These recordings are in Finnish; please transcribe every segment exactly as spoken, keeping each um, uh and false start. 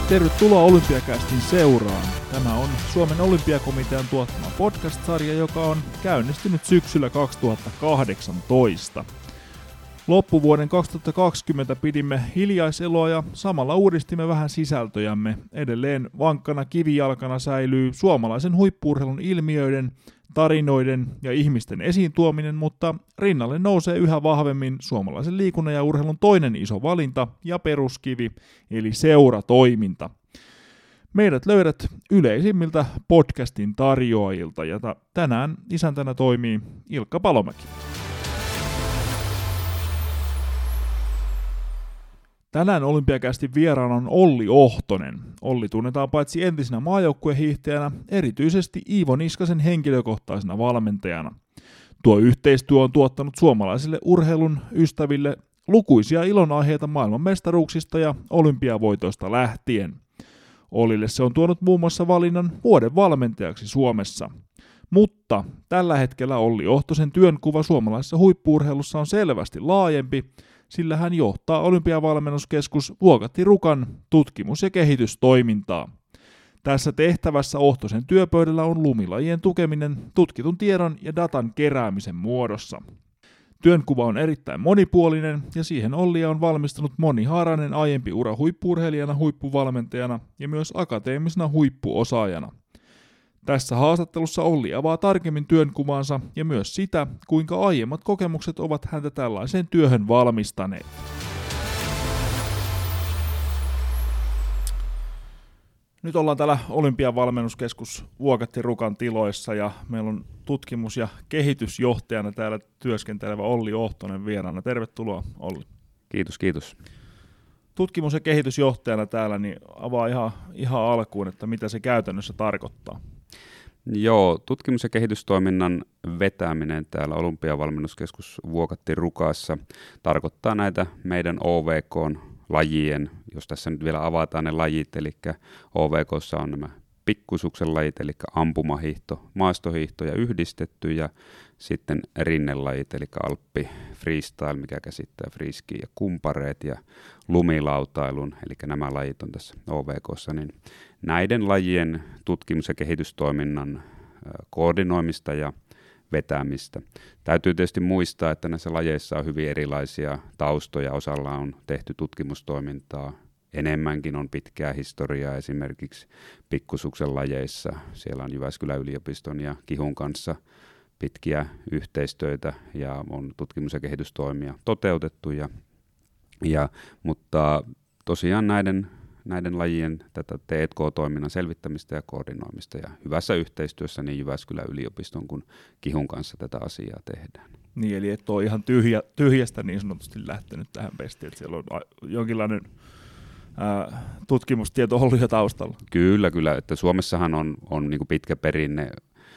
Tervetuloa Olympiakästin seuraan. Tämä on Suomen Olympiakomitean tuottama podcast-sarja, joka on käynnistynyt syksyllä kaksituhattakahdeksantoista. Loppuvuoden kaksituhattakaksikymmentä pidimme hiljaiseloa ja samalla uudistimme vähän sisältöjämme. Edelleen vankkana kivijalkana säilyy suomalaisen huippu-urheilun ilmiöiden, tarinoiden ja ihmisten esiin tuominen, mutta rinnalle nousee yhä vahvemmin suomalaisen liikunnan ja urheilun toinen iso valinta ja peruskivi, eli seuratoiminta. Meidät löydät yleisimmiltä podcastin tarjoajilta, ja tänään isäntänä toimii Ilkka Palomäki. Tänään Olympiakästin vieraana on Olli Ohtonen. Olli tunnetaan paitsi entisenä maajoukkuehiihtäjänä, erityisesti Iivo Niskasen henkilökohtaisena valmentajana. Tuo yhteistyö on tuottanut suomalaisille urheilun ystäville lukuisia ilonaiheita maailmanmestaruuksista ja olympiavoitoista lähtien. Ollille se on tuonut muun muassa valinnan vuoden valmentajaksi Suomessa. Mutta tällä hetkellä Olli Ohtosen työnkuva suomalaisessa huippu-urheilussa on selvästi laajempi, sillä hän johtaa Olympiavalmennuskeskus Vuokatti Rukan tutkimus- ja kehitystoimintaa. Tässä tehtävässä Ohtosen työpöydällä on lumilajien tukeminen tutkitun tiedon ja datan keräämisen muodossa. Työnkuva on erittäin monipuolinen ja siihen Ollia on valmistunut monihaarainen aiempi ura huippu-urheilijana, huippuvalmentajana ja myös akateemisena huippuosaajana. Tässä haastattelussa Olli avaa tarkemmin työnkuvaansa ja myös sitä, kuinka aiemmat kokemukset ovat häntä tällaiseen työhön valmistaneet. Nyt ollaan täällä Olympian valmennuskeskus Vuokatti Rukan tiloissa ja meillä on tutkimus- ja kehitysjohtajana täällä työskentelevä Olli Ohtonen vieraana. Tervetuloa, Olli. Kiitos, kiitos. Tutkimus- ja kehitysjohtajana täällä, niin avaa ihan, ihan alkuun, että mitä se käytännössä tarkoittaa. Joo, tutkimus- ja kehitystoiminnan vetäminen täällä Olympiavalmennuskeskus Vuokatti Rukassa tarkoittaa näitä meidän O V K-lajien, jos tässä nyt vielä avataan ne lajit, eli O V K:ssa on nämä pikkusuksen lajit, eli ampumahiihto, maastohiihto ja yhdistetty, ja sitten rinnelajit, eli alppi freestyle, mikä käsittää freeski ja kumpareet, ja lumilautailun, eli nämä lajit on tässä O V K:ssa, niin näiden lajien tutkimus- ja kehitystoiminnan koordinoimista ja vetämistä. Täytyy tietysti muistaa, että näissä lajeissa on hyvin erilaisia taustoja. Osalla on tehty tutkimustoimintaa, enemmänkin on pitkää historiaa esimerkiksi pikkusuksen lajeissa. Siellä on Jyväskylän yliopiston ja Kihun kanssa pitkiä yhteistyötä ja on tutkimus- ja kehitystoimia toteutettu. Ja, ja, mutta tosiaan näiden näiden lajien tätä T and K-toiminnan selvittämistä ja koordinoimista ja hyvässä yhteistyössä niin Jyväskylän yliopiston kuin Kihun kanssa tätä asiaa tehdään. Niin, eli et ole ihan tyhjä, tyhjästä niin sanotusti lähtenyt tähän pestiin, että siellä on jonkinlainen ää, tutkimustieto ollut jo taustalla. Kyllä, kyllä, että Suomessahan on, on niin kuin pitkä perinne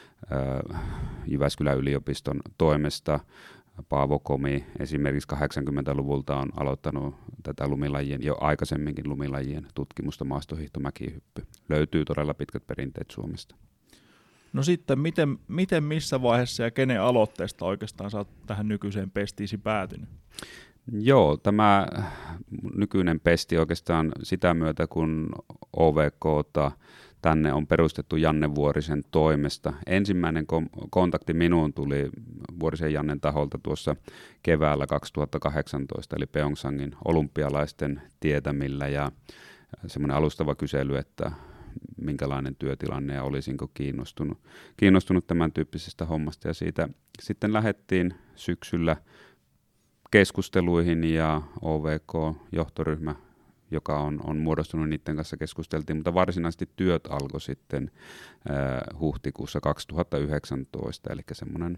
ää, Jyväskylän yliopiston toimesta. Paavo Komi esimerkiksi kahdeksankymmentäluvulta on aloittanut tätä lumilajien, jo aikaisemminkin lumilajien tutkimusta, maastohiihto, mäkihyppy. Löytyy todella pitkät perinteet Suomesta. No sitten, miten, miten missä vaiheessa ja kenen aloitteesta oikeastaan sä oot tähän nykyiseen pestiisi päätynyt? Joo, tämä nykyinen pesti oikeastaan sitä myötä, kun O V K:ta tänne on perustettu Janne Vuorisen toimesta. Ensimmäinen kom- kontakti minuun tuli Vuorisen Jannen taholta tuossa keväällä kaksituhattakahdeksantoista, eli Pyeongchangin olympialaisten tietämillä, ja semmoinen alustava kysely, että minkälainen työtilanne ja olisinko kiinnostunut, kiinnostunut tämän tyyppisestä hommasta, ja siitä sitten lähdettiin syksyllä keskusteluihin, ja O V K-johtoryhmä, joka on, on muodostunut, niiden kanssa keskusteltiin, mutta varsinaisesti työt alkoi sitten äh, huhtikuussa kaksituhattayhdeksäntoista, eli semmoinen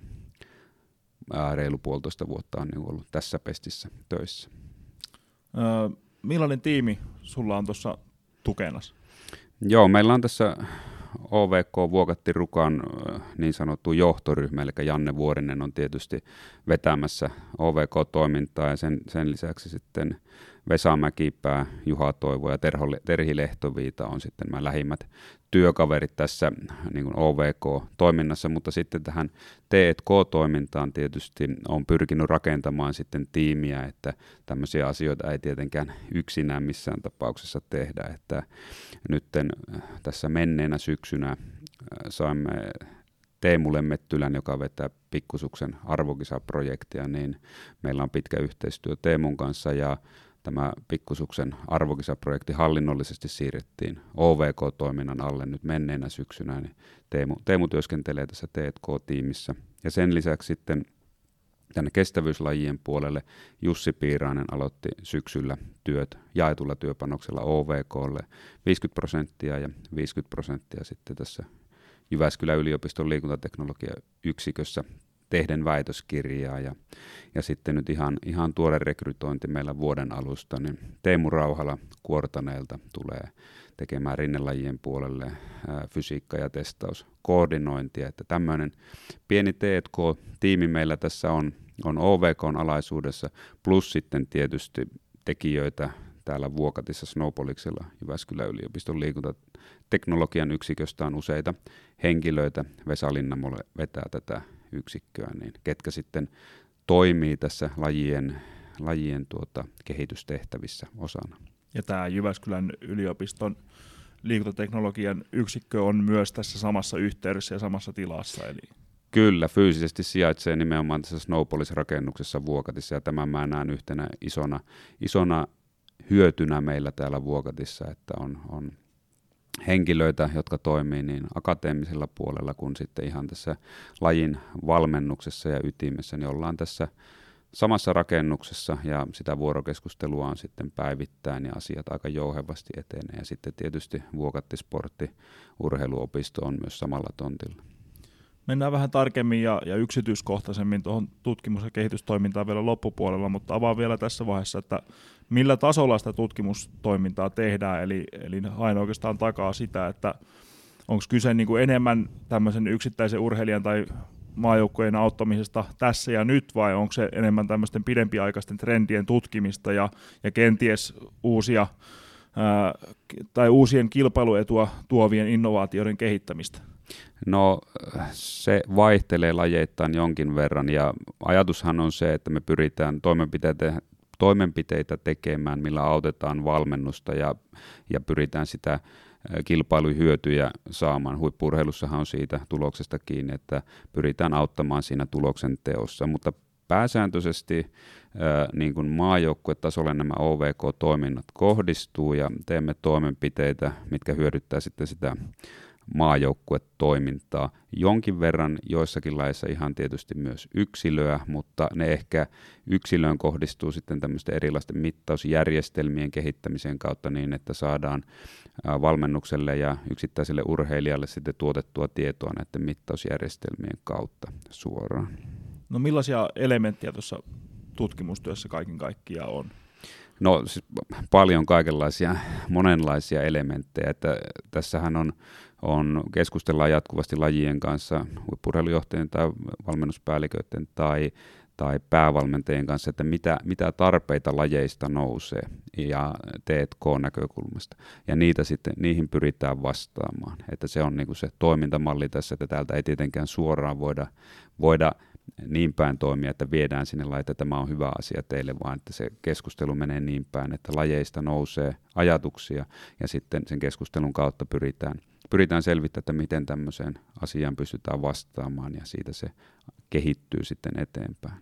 äh, reilu puolitoista vuotta on niin ollut tässä pestissä töissä. Öö, millainen tiimi sulla on tuossa tukenassa? Joo, meillä on tässä O V K Vuokatti Rukan niin sanottu johtoryhmä, eli Janne Vuorinen on tietysti vetämässä O V K-toimintaa, ja sen, sen lisäksi sitten Vesa Mäkipää, Juha Toivo ja Terho, Terhi Lehtoviita on sitten nämä lähimmät työkaverit tässä niin kuin O V K-toiminnassa, mutta sitten tähän T and K-toimintaan tietysti on pyrkinyt rakentamaan sitten tiimiä, että tämmöisiä asioita ei tietenkään yksinään missään tapauksessa tehdä, että nytten tässä menneenä syksynä saimme Teemu Lemmettylän, joka vetää Pikkusuksen arvokisaprojektia, niin meillä on pitkä yhteistyö Teemun kanssa ja tämä Pikkusuksen arvokisaprojekti hallinnollisesti siirrettiin O V K-toiminnan alle nyt menneenä syksynä, niin Teemu, Teemu työskentelee tässä T and K-tiimissä. Ja sen lisäksi sitten tänne kestävyyslajien puolelle Jussi Piirainen aloitti syksyllä työt jaetulla työpanoksella O V K:lle viisikymmentä prosenttia ja viisikymmentä prosenttia sitten tässä Jyväskylän yliopiston liikuntateknologiayksikössä tehden väitöskirjaa ja, ja sitten nyt ihan, ihan tuore rekrytointi meillä vuoden alusta, niin Teemu Rauhala Kuortaneelta tulee tekemään rinnelajien puolelle ää, fysiikka- ja testauskoordinointia, että tämmöinen pieni T and K-tiimi meillä tässä on, on O V K:n alaisuudessa, plus sitten tietysti tekijöitä täällä Vuokatissa Snowpolixilla Jyväskylän yliopiston liikuntateknologian yksiköstä on useita henkilöitä. Vesa Linnamolle vetää tätä yksikköä, niin ketkä sitten toimii tässä lajien, lajien tuota, kehitystehtävissä osana. Ja tämä Jyväskylän yliopiston liikuntateknologian yksikkö on myös tässä samassa yhteydessä ja samassa tilassa. Eli... Kyllä, fyysisesti sijaitsee nimenomaan tässä Snowpolis-rakennuksessa Vuokatissa, ja tämän mä näen yhtenä isona, isona hyötynä meillä täällä Vuokatissa, että on, on henkilöitä, jotka toimii niin akateemisella puolella kuin sitten ihan tässä lajin valmennuksessa ja ytimessä, niin ollaan tässä samassa rakennuksessa ja sitä vuorokeskustelua on sitten päivittäin ja asiat aika jouhevasti etenee. Ja sitten tietysti Vuokatti Sportti urheiluopisto on myös samalla tontilla. Mennään vähän tarkemmin ja, ja yksityiskohtaisemmin tuohon tutkimus- ja kehitystoimintaan vielä loppupuolella, mutta avaan vielä tässä vaiheessa, että millä tasolla sitä tutkimustoimintaa tehdään, eli, eli hain oikeastaan takaa sitä, että onko kyse niin kuin enemmän tämmöisen yksittäisen urheilijan tai maajoukkojen auttamisesta tässä ja nyt, vai onko se enemmän tämmöisten pidempiaikaisten trendien tutkimista ja, ja kenties uusia ää, tai uusien kilpailuetua tuovien innovaatioiden kehittämistä? No se vaihtelee lajeittain jonkin verran ja ajatushan on se, että me pyritään toimenpiteitä, toimenpiteitä tekemään, millä autetaan valmennusta ja, ja pyritään sitä kilpailuhyötyjä saamaan. Huippu-urheilussahan on siitä tuloksesta kiinni, että pyritään auttamaan siinä tuloksen teossa, mutta pääsääntöisesti ää, niin kuin maajoukkuetasolle nämä O V K-toiminnat kohdistuu ja teemme toimenpiteitä, mitkä hyödyttää sitten sitä maajoukkuetoimintaa. Jonkin verran joissakin laissa ihan tietysti myös yksilöä, mutta ne ehkä yksilöön kohdistuu sitten tämmöisten erilaisten mittausjärjestelmien kehittämisen kautta niin, että saadaan valmennukselle ja yksittäiselle urheilijalle sitten tuotettua tietoa näiden mittausjärjestelmien kautta suoraan. No millaisia elementtejä tuossa tutkimustyössä kaiken kaikkiaan on? No siis paljon kaikenlaisia, monenlaisia elementtejä, että tässähän on, on keskustellaan jatkuvasti lajien kanssa, huippu-urheilujohtajien tai valmennuspäälliköiden tai, tai päävalmentajien kanssa, että mitä, mitä tarpeita lajeista nousee ja T and K-näkökulmasta, ja niitä sitten, niihin pyritään vastaamaan, että se on niin kuin se toimintamalli tässä, että täältä ei tietenkään suoraan voida, voida niin päin toimia, että viedään sinne laite, että tämä on hyvä asia teille, vaan että se keskustelu menee niin päin, että lajeista nousee ajatuksia ja sitten sen keskustelun kautta pyritään, pyritään selvittämään, että miten tämmöiseen asiaan pystytään vastaamaan ja siitä se kehittyy sitten eteenpäin.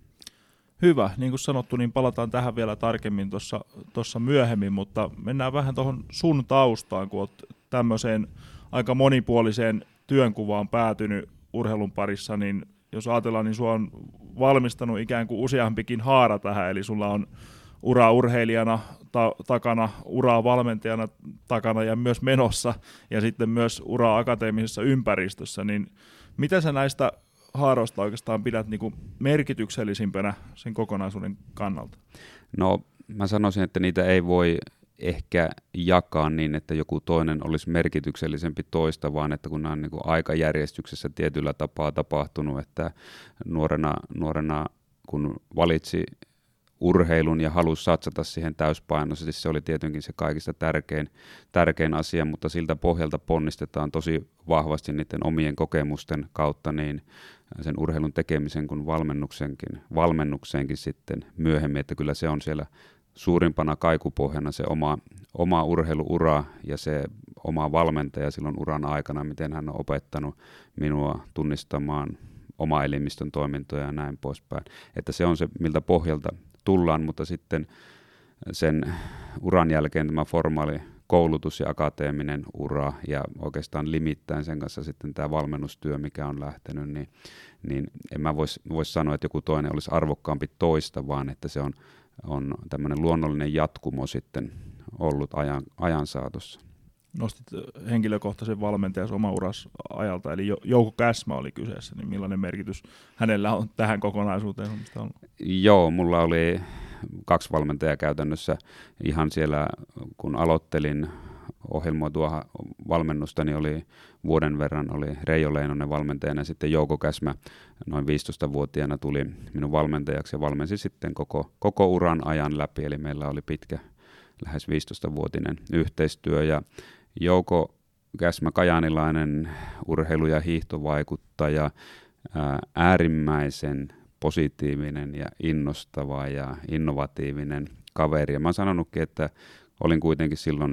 Hyvä, niin kuin sanottu, niin palataan tähän vielä tarkemmin tuossa myöhemmin, mutta mennään vähän tuohon sun taustaan, kun olet tämmöiseen aika monipuoliseen työnkuvaan päätynyt urheilun parissa, niin jos ajatellaan, niin sinua on valmistanut ikään kuin useampikin haara tähän, eli sulla on ura urheilijana ta- takana, uraa valmentajana takana ja myös menossa, ja sitten myös ura akateemisessa ympäristössä, niin mitä sä näistä haaroista oikeastaan pidät niin kuin merkityksellisimpänä sen kokonaisuuden kannalta? No mä sanoisin, että niitä ei voi ehkä jakaa niin, että joku toinen olisi merkityksellisempi toista, vaan että kun nämä on niin kuin aikajärjestyksessä tietyllä tapaa tapahtunut, että nuorena, nuorena kun valitsi urheilun ja halusi satsata siihen täyspainoisesti. Se oli tietenkin se kaikista tärkein, tärkein asia, mutta siltä pohjalta ponnistetaan tosi vahvasti niiden omien kokemusten kautta niin sen urheilun tekemisen kuin valmennuksenkin, valmennukseenkin sitten myöhemmin, että kyllä se on siellä suurimpana kaikupohjana se oma, oma urheiluura ja se oma valmentaja silloin uran aikana, miten hän on opettanut minua tunnistamaan oma elimistön toimintoja ja näin poispäin. Että se on se, miltä pohjalta tullaan, mutta sitten sen uran jälkeen tämä formaali koulutus ja akateeminen ura ja oikeastaan limittäin sen kanssa sitten tämä valmennustyö, mikä on lähtenyt, niin, niin en mä voisi vois sanoa, että joku toinen olisi arvokkaampi toista, vaan että se on, on tämmöinen luonnollinen jatkumo sitten ollut ajan, ajan saatossa. Nostit henkilökohtaisen valmentajan oma uras ajalta, eli Jouko Käsmä oli kyseessä, niin millainen merkitys hänellä on tähän kokonaisuuteen? On? Joo, mulla oli kaksi valmentajaa käytännössä ihan siellä, kun aloittelin ohjelmoitua valmennusta, niin oli vuoden verran oli Reijo Leinonen valmentajana, ja sitten Jouko Käsmä noin viisitoistavuotiaana tuli minun valmentajaksi ja valmensi sitten koko, koko uran ajan läpi, eli meillä oli pitkä, lähes viisitoistavuotinen yhteistyö, ja Jouko Käsmä, kajaanilainen urheilu- ja hiihtovaikuttaja, ää, äärimmäisen positiivinen ja innostava ja innovatiivinen kaveri. Ja mä oon sanonutkin, että olin kuitenkin silloin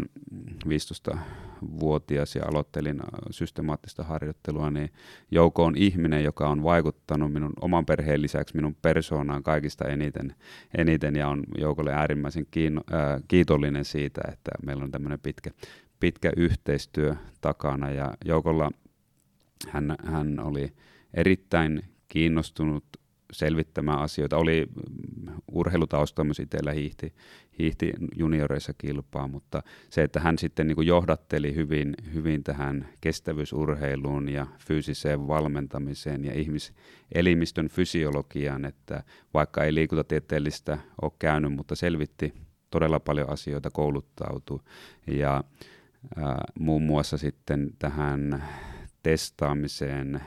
viisitoistavuotias ja aloittelin systemaattista harjoittelua, niin Jouko on ihminen, joka on vaikuttanut minun oman perheen lisäksi minun persoonaan kaikista eniten, eniten ja on Joukolle äärimmäisen kiinno, ää, kiitollinen siitä, että meillä on tämmöinen pitkä, pitkä yhteistyö takana. Ja Joukolla hän, hän oli erittäin kiinnostunut selvittämään asioita. Oli urheilutausta myös itsellä, hiihti, hiihti junioreissa kilpaa, mutta se, että hän sitten niin kuin johdatteli hyvin, hyvin tähän kestävyysurheiluun ja fyysiseen valmentamiseen ja ihmiselimistön fysiologiaan, että vaikka ei liikuntatieteellistä ole käynyt, mutta selvitti todella paljon asioita, kouluttautui ja ää, muun muassa sitten tähän testaamiseen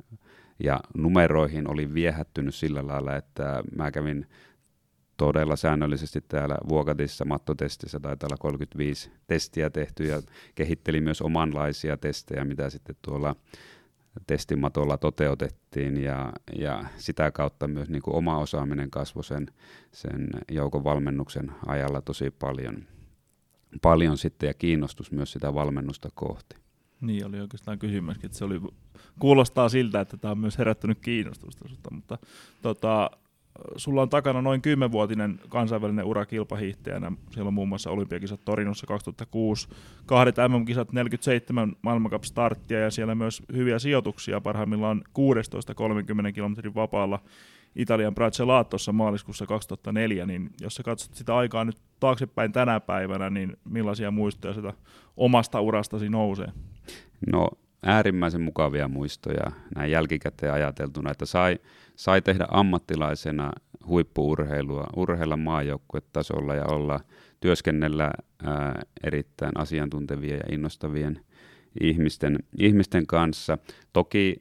ja numeroihin oli viehättynyt sillä lailla, että mä kävin todella säännöllisesti täällä Vuokatissa mattotestissä, taitaa olla kolmekymmentäviisi testiä tehty ja kehittelin myös omanlaisia testejä, mitä sitten tuolla testimatolla toteutettiin ja, ja sitä kautta myös niin kuin oma osaaminen kasvoi sen, sen Joukon valmennuksen ajalla tosi paljon, paljon sitten ja kiinnostus myös sitä valmennusta kohti. Niin, oli oikeastaan kysymyskin, että se oli, kuulostaa siltä, että tämä on myös herättänyt kiinnostusta, mutta tota, sulla on takana noin kymmenvuotinen kansainvälinen ura kilpahiihtäjänä. Siellä on muun muassa olympiakisat Torinossa kaksituhattakuusi, kahdet M M-kisat, neljäkymmentäseitsemän maailmancup-starttia ja siellä myös hyviä sijoituksia. Parhaimmillaan kuusitoista kolmenkymmenen kilometrin vapaalla Italian Bracelatossa maaliskuussa kaksituhattaneljä, niin jos sä katsot sitä aikaa nyt taaksepäin tänä päivänä, niin millaisia muistoja sitä omasta urastasi nousee? No äärimmäisen mukavia muistoja näin jälkikäteen ajateltuna, että sai, sai tehdä ammattilaisena huippu-urheilua, urheilla maajoukkuetasolla ja olla, työskennellä ää, erittäin asiantuntevien ja innostavien ihmisten, ihmisten kanssa. Toki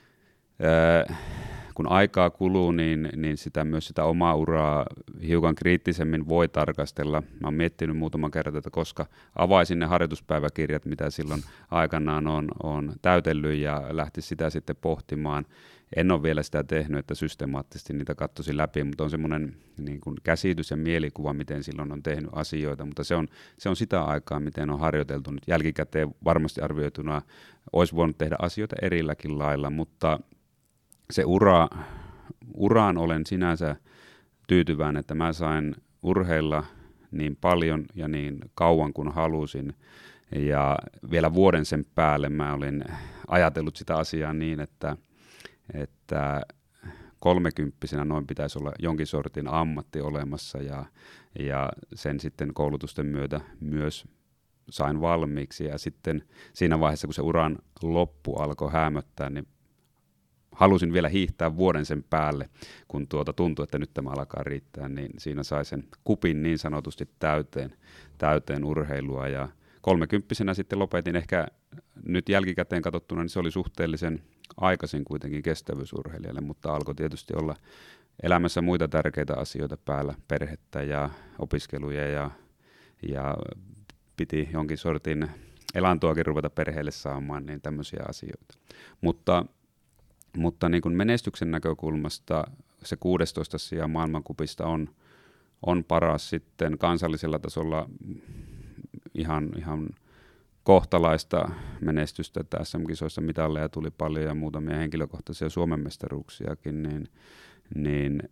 ää, kun aikaa kuluu, niin, niin sitä myös sitä omaa uraa hiukan kriittisemmin voi tarkastella. Mä oon miettinyt muutaman kerran, että koska avaisin ne harjoituspäiväkirjat, mitä silloin aikanaan on, on täytellyt ja lähti sitä sitten pohtimaan. En ole vielä sitä tehnyt, että systemaattisesti niitä katsoisin läpi, mutta on semmoinen niin kuin käsitys ja mielikuva, miten silloin on tehnyt asioita, mutta se on, se on sitä aikaa, miten on harjoiteltu. Nyt jälkikäteen varmasti arvioituna olisi voinut tehdä asioita erilläkin lailla, mutta se ura, uraan olen sinänsä tyytyväinen, että mä sain urheilla niin paljon ja niin kauan kuin halusin. Ja vielä vuoden sen päälle mä olin ajatellut sitä asiaa niin, että, että kolmekymppisenä noin pitäisi olla jonkin sortin ammatti olemassa ja, ja sen sitten koulutusten myötä myös sain valmiiksi. Ja sitten siinä vaiheessa, kun se uran loppu alkoi häämöttää, niin halusin vielä hiihtää vuoden sen päälle, kun tuota tuntui, että nyt tämä alkaa riittää, niin siinä sai sen kupin niin sanotusti täyteen, täyteen urheilua. Ja kolmekymppisenä sitten lopetin ehkä nyt jälkikäteen katsottuna niin se oli suhteellisen aikaisin kuitenkin kestävyysurheilijalle, mutta alkoi tietysti olla elämässä muita tärkeitä asioita päällä, perhettä ja opiskeluja ja, ja piti jonkin sortin elantoakin ruveta perheelle saamaan, niin tämmöisiä asioita. Mutta, mutta niin kuin menestyksen näkökulmasta se kuusitoista sija maailmankupista on, on paras sitten kansallisella tasolla ihan, ihan kohtalaista menestystä. Tässä M -kisoissa mitalleja tuli paljon ja muutamia henkilökohtaisia Suomen mestaruuksiakin, niin, niin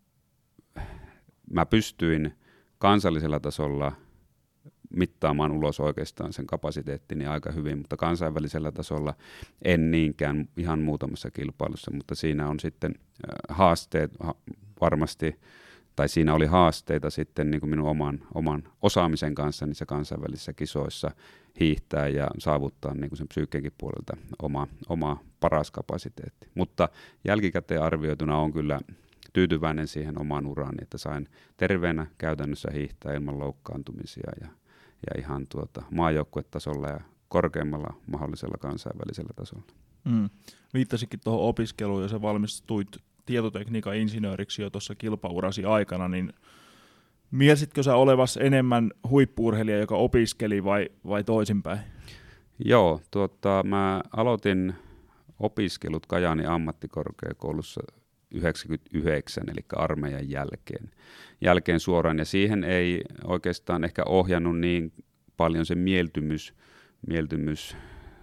mä pystyin kansallisella tasolla mittaamaan ulos oikeastaan sen kapasiteettini aika hyvin, mutta kansainvälisellä tasolla en niinkään ihan muutamassa kilpailussa, mutta siinä on sitten haasteet varmasti, tai siinä oli haasteita sitten niin kuin minun oman, oman osaamisen kanssa niissä kansainvälisissä kisoissa hiihtää ja saavuttaa niin kuin sen psyykkeenkin puolelta oma, oma paras kapasiteetti. Mutta jälkikäteen arvioituna on kyllä tyytyväinen siihen omaan uraani, että sain terveenä käytännössä hiihtää ilman loukkaantumisia ja, ja ihan tuota maajoukkuetasolla ja korkeimmalla mahdollisella kansainvälisellä tasolla. Mm. Viittasikin tuohon opiskeluun, ja sä valmistuit tietotekniikan insinööriksi jo tuossa kilpaurasi aikana, niin miesitkö sä olevas enemmän huippu-urheilija, joka opiskeli, vai, vai toisinpäin? Joo, tuota, mä aloitin opiskelut Kajaanin ammattikorkeakoulussa yhdeksänkymmentäyhdeksän, eli armeijan jälkeen, jälkeen suoraan, ja siihen ei oikeastaan ehkä ohjannut niin paljon se mieltymys, mieltymys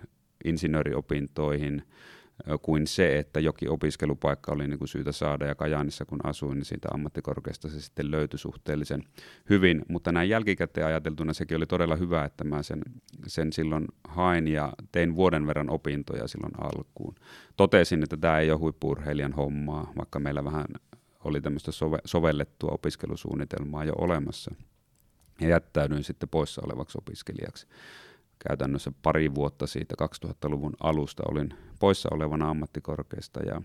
insinööriopintoihin kuin se, että jokin opiskelupaikka oli niin kuin syytä saada, ja Kajaanissa kun asuin, niin siitä ammattikorkeasta se sitten löytyi suhteellisen hyvin, mutta näin jälkikäteen ajateltuna sekin oli todella hyvä, että mä sen, sen silloin hain ja tein vuoden verran opintoja silloin alkuun. Totesin, että tämä ei ole huippu-urheilijan hommaa, vaikka meillä vähän oli tämmöistä sove- sovellettua opiskelusuunnitelmaa jo olemassa, ja jättäydyin sitten poissa olevaksi opiskelijaksi. Käytännössä pari vuotta siitä kaksituhattaluvun alusta olin poissa olevana ammattikorkeasta, ja,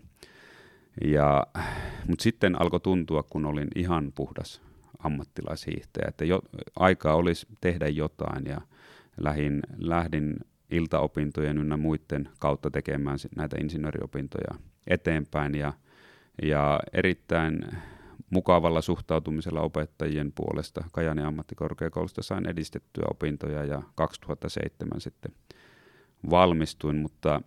ja, mutta sitten alkoi tuntua, kun olin ihan puhdas ammattilaishiihtäjä, että jo, aikaa olisi tehdä jotain, ja lähdin, lähdin iltaopintojen ynnä muiden kautta tekemään näitä insinööriopintoja eteenpäin, ja, ja erittäin mukavalla suhtautumisella opettajien puolesta Kajaanin ammattikorkeakoulusta sain edistettyä opintoja, ja kaksituhattaseitsemän sitten valmistuin, mutta,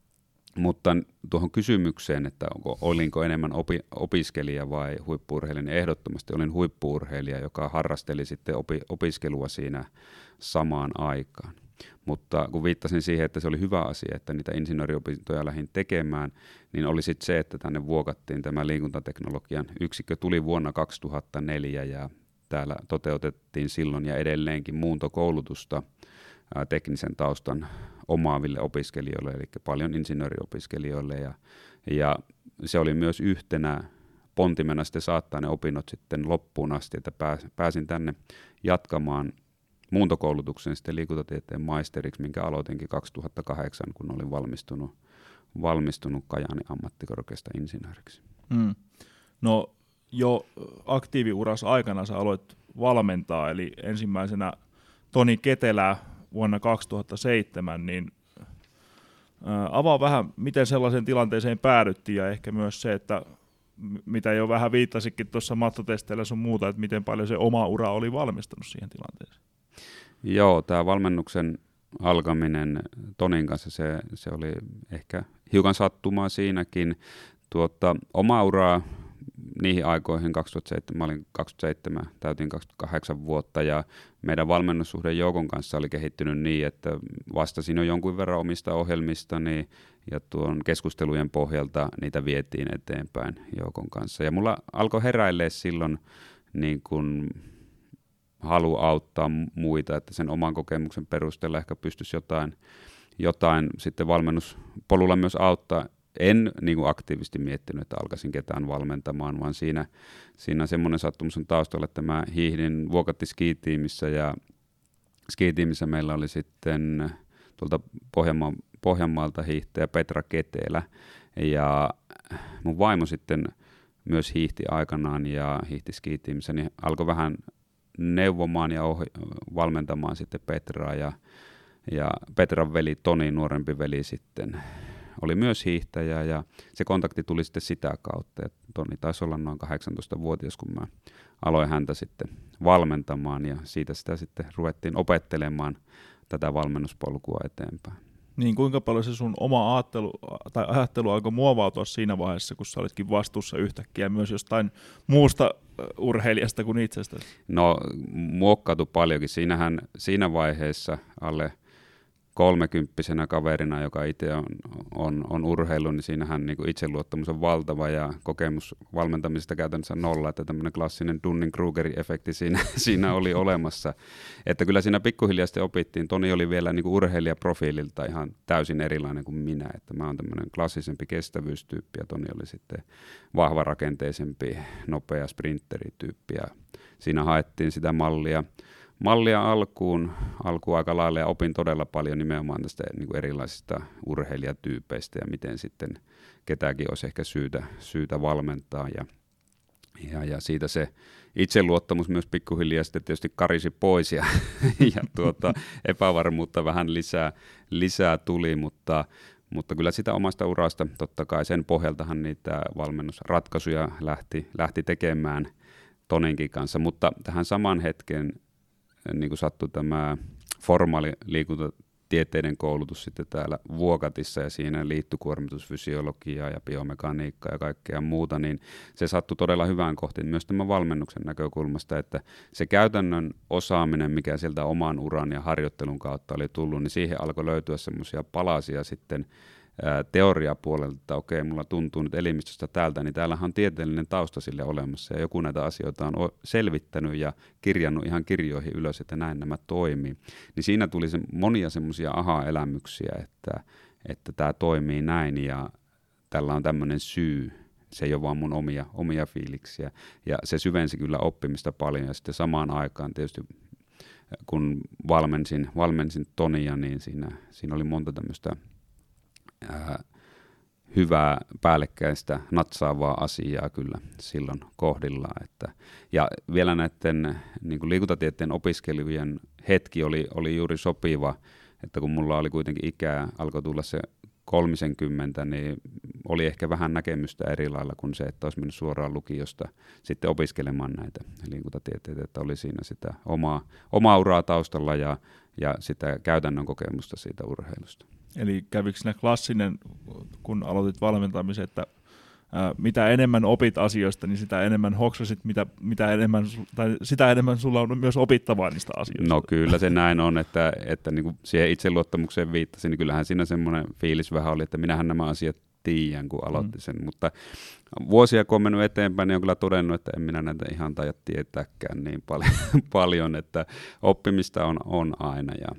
mutta tuohon kysymykseen, että onko, olinko enemmän opi, opiskelija vai huippu-urheilija, niin ehdottomasti olin huippu-urheilija, joka harrasteli sitten opi, opiskelua siinä samaan aikaan. Mutta kun viittasin siihen, että se oli hyvä asia, että niitä insinööriopintoja lähdin tekemään, niin oli sitten se, että tänne vuokattiin tämä liikuntateknologian yksikkö, tuli vuonna kaksituhattaneljä, ja täällä toteutettiin silloin ja edelleenkin muuntokoulutusta ää, teknisen taustan omaaville opiskelijoille, eli paljon insinööriopiskelijoille, ja, ja se oli myös yhtenä pontimena sitten saattaa ne opinnot sitten loppuun asti, että pääsin tänne jatkamaan muuntokoulutuksen sitten liikuntatieteen maisteriksi, minkä aloitinkin kaksituhattakahdeksan, kun olin valmistunut, valmistunut Kajaanin ammattikorkeasta insinööriksi. Mm. No jo aktiiviuras aikana sä aloit valmentaa, eli ensimmäisenä Toni Ketelää vuonna kaksituhattaseitsemän, niin ää, avaa vähän, miten sellaiseen tilanteeseen päädyttiin, ja ehkä myös se, että mitä jo vähän viittasikin tuossa mattotesteillä sun muuta, että miten paljon se oma ura oli valmistunut siihen tilanteeseen. Joo, tämä valmennuksen alkaminen Tonin kanssa, se, se oli ehkä hiukan sattumaa siinäkin. Tuota, oma uraa niihin aikoihin, kaksituhattaseitsemän, mä olin kaksikymmentäseitsemän, täytin kaksikymmentäkahdeksan vuotta, ja meidän valmennussuhde Joukon kanssa oli kehittynyt niin, että vastasin jo jonkun verran omista ohjelmistani, ja tuon keskustelujen pohjalta niitä vietiin eteenpäin Joukon kanssa. Ja mulla alkoi heräilee silloin niin kuin halu auttaa muita, että sen oman kokemuksen perusteella ehkä pystyisi jotain, jotain sitten valmennuspolulla myös auttaa. En niin kuin aktiivisesti miettinyt, että alkaisin ketään valmentamaan, vaan siinä, siinä semmoinen sattumus on taustalla, että mä hiihdin Vuokatti skitiimissä, ja skitiimissä meillä oli sitten tuolta Pohjanma- Pohjanmaalta hiihtäjä Petra Ketelä, ja mun vaimo sitten myös hiihti aikanaan ja hiihti skitiimissä, niin alkoi vähän neuvomaan ja ohi- valmentamaan sitten Petraa, ja, ja Petran veli Toni, nuorempi veli sitten, oli myös hiihtäjä ja se kontakti tuli sitten sitä kautta. Ja Toni taisi olla noin kahdeksantoistavuotias, kun mä aloin häntä sitten valmentamaan ja siitä sitä sitten ruvettiin opettelemaan tätä valmennuspolkua eteenpäin. Niin kuinka paljon se sun oma ajattelu, tai ajattelu alkoi muovautua siinä vaiheessa, kun sä olitkin vastuussa yhtäkkiä myös jostain muusta urheilijasta kuin itsestäsi? No muokkautui paljonkin. Siinähän, siinä vaiheessa alle kolmekymppisenä kaverina, joka itse on, on, on urheilu, niin siinähän niin kuin itseluottamus on valtava ja kokemus valmentamisesta käytännössä nolla, että tämmöinen klassinen Dunning-Krugerin-efekti siinä, siinä oli olemassa. Että kyllä siinä pikkuhiljaa sitten opittiin. Toni oli vielä niin kuin urheilijaprofiililta ihan täysin erilainen kuin minä, että mä oon tämmöinen klassisempi kestävyystyyppi ja Toni oli sitten vahva rakenteisempi, nopea sprinterityyppi ja siinä haettiin sitä mallia. Mallia alkuun, alkuun aika lailla ja opin todella paljon nimenomaan tästä niin kuin erilaisista urheilijatyypeistä ja miten sitten ketäkin olisi ehkä syytä, syytä valmentaa. Ja, ja, ja siitä se itseluottamus myös pikkuhiljaa sitten tietysti karisi pois ja, ja tuota, epävarmuutta vähän lisää, lisää tuli, mutta, mutta kyllä sitä omasta urasta totta kai sen pohjaltahan niitä valmennusratkaisuja lähti, lähti tekemään Toninkin kanssa, mutta tähän saman hetken niin kuin sattui tämä formaali liikuntatieteiden koulutus sitten täällä Vuokatissa ja siinä liittyi kuormitusfysiologiaa ja biomekaniikkaa ja kaikkea muuta, niin se sattui todella hyvään kohtiin myös tämän valmennuksen näkökulmasta, että se käytännön osaaminen, mikä sieltä oman uran ja harjoittelun kautta oli tullut, niin siihen alkoi löytyä semmoisia palasia sitten teoriapuolelta, että okei, mulla tuntuu nyt elimistöstä täältä, niin täällähän on tieteellinen tausta sille olemassa ja joku näitä asioita on selvittänyt ja kirjannut ihan kirjoihin ylös, että näin nämä toimii. Niin siinä tuli se monia semmoisia aha-elämyksiä, että, että tämä toimii näin ja tällä on tämmöinen syy. Se ei ole vaan mun omia, omia fiiliksiä ja se syvensi kyllä oppimista paljon ja sitten samaan aikaan tietysti kun valmensin, valmensin Tonia, niin siinä, siinä oli monta tämmöistä Ää, hyvää päällekkäistä natsaavaa asiaa kyllä silloin kohdillaan. Että, ja vielä näiden niin kuin liikuntatieteen opiskelijoiden hetki oli, oli juuri sopiva, että kun mulla oli kuitenkin ikää, alkoi tulla se kolmisenkymmentä, niin oli ehkä vähän näkemystä eri lailla kuin se, että olisi mennyt suoraan lukiosta sitten opiskelemaan näitä liikuntatieteitä, että oli siinä sitä omaa, omaa uraa taustalla ja, ja sitä käytännön kokemusta siitä urheilusta. Eli kävikö siinä klassinen, kun aloitit valmentamisen, että ää, mitä enemmän opit asioista, niin sitä enemmän hoksasit, mitä, mitä enemmän, tai sitä enemmän sulla on myös opittavaa niistä asioista? No kyllä se näin on, että, että niin kuin siihen itseluottamukseen viittasin, niin kyllähän siinä semmoinen fiilis vähän oli, että minähän nämä asiat tiedän, kun aloitin sen, mm. mutta vuosia kun on mennyt eteenpäin, niin on kyllä todennut, että en minä näitä ihan taida tietääkään niin paljon, paljon että oppimista on, on aina, ja,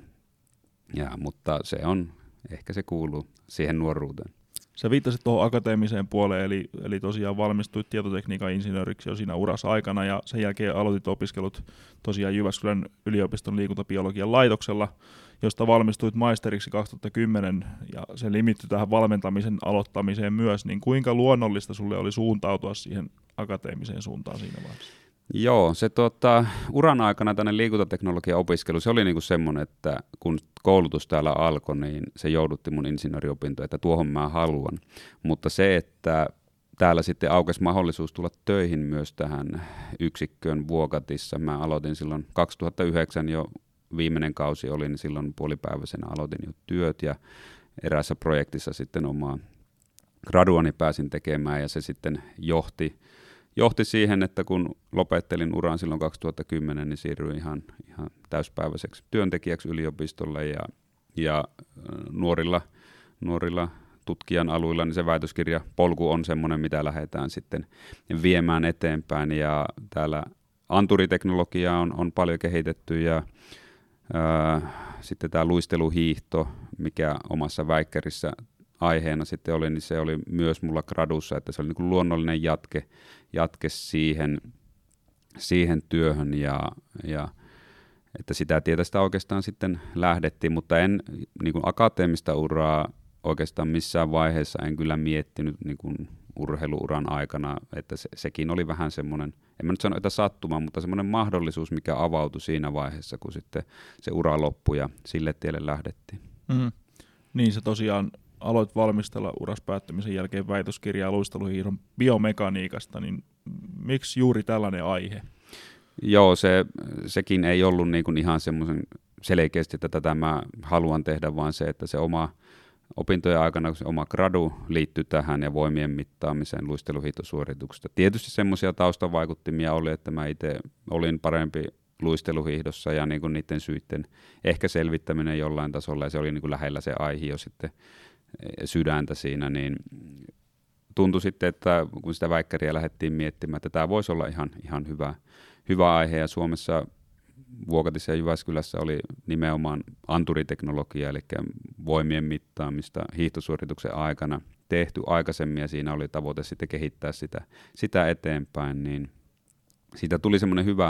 ja, mutta se on, ehkä se kuuluu siihen nuoruuteen. Sä viittasit tuohon akateemiseen puoleen, eli, eli tosiaan valmistuit tietotekniikan insinööriksi jo siinä urassa aikana, ja sen jälkeen aloitit opiskelut tosiaan Jyväskylän yliopiston liikuntabiologian laitoksella, josta valmistuit maisteriksi kaksituhattakymmenen, ja se limittyi tähän valmentamisen aloittamiseen myös, niin kuinka luonnollista sulle oli suuntautua siihen akateemiseen suuntaan siinä vaiheessa? Joo, se tuota, uran aikana tänne liikuntateknologian opiskelu, se oli niinku semmoinen, että kun koulutus täällä alkoi, niin se joudutti mun insinööriopintoja, että tuohon mä haluan. Mutta se, että täällä sitten aukesi mahdollisuus tulla töihin myös tähän yksikköön Vuokatissa. Mä aloitin silloin kaksituhattayhdeksän jo viimeinen kausi oli, niin silloin puolipäiväisenä aloitin jo työt ja eräässä projektissa sitten omaa graduani pääsin tekemään ja se sitten johti Johti siihen, että kun lopettelin uran silloin kaksituhattakymmenen, niin siirryin ihan, ihan täyspäiväiseksi työntekijäksi yliopistolle ja, ja nuorilla, nuorilla tutkijan aluilla, niin se väitöskirjapolku on semmoinen, mitä lähdetään sitten viemään eteenpäin. Ja täällä anturiteknologiaa on, on paljon kehitetty ja ää, sitten tämä luisteluhiihto, mikä omassa väikkärissä aiheena sitten oli, niin se oli myös mulla gradussa, että se oli niin kuin luonnollinen jatke, jatke siihen, siihen työhön ja, ja että sitä tietä sitä oikeastaan sitten lähdettiin, mutta en niin kuin akateemista uraa oikeastaan missään vaiheessa en kyllä miettinyt niin kuin urheiluuran aikana, että se, sekin oli vähän semmoinen, en mä nyt sano, että sattuma, mutta semmoinen mahdollisuus, mikä avautui siinä vaiheessa, kun sitten se ura loppui ja sille tielle lähdettiin. Mm. Niin se tosiaan aloit valmistella uras päättymisen jälkeen väitöskirjaa luisteluhiihdon biomekaniikasta, niin miksi juuri tällainen aihe? Joo, se, sekin ei ollut niin kuin ihan semmoisen selkeästi, että tätä mä haluan tehdä, vaan se, että se oma opintojen aikana se oma gradu liittyy tähän ja voimien mittaamiseen luisteluhiihtosuorituksesta. Tietysti semmoisia taustavaikuttimia oli, että mä itse olin parempi luisteluhiihdossa ja niin kuin niiden syiden ehkä selvittäminen jollain tasolla, ja se oli niin kuin lähellä se aihe jo sitten sydäntä siinä, niin tuntui sitten, että kun sitä väikkäriä lähdettiin miettimään, että tämä voisi olla ihan, ihan hyvä, hyvä aihe, ja Suomessa Vuokatissa ja Jyväskylässä oli nimenomaan anturiteknologia, eli voimien mittaamista hiihtosuorituksen aikana tehty aikaisemmin, ja siinä oli tavoite sitten kehittää sitä, sitä eteenpäin, niin siitä tuli semmoinen hyvä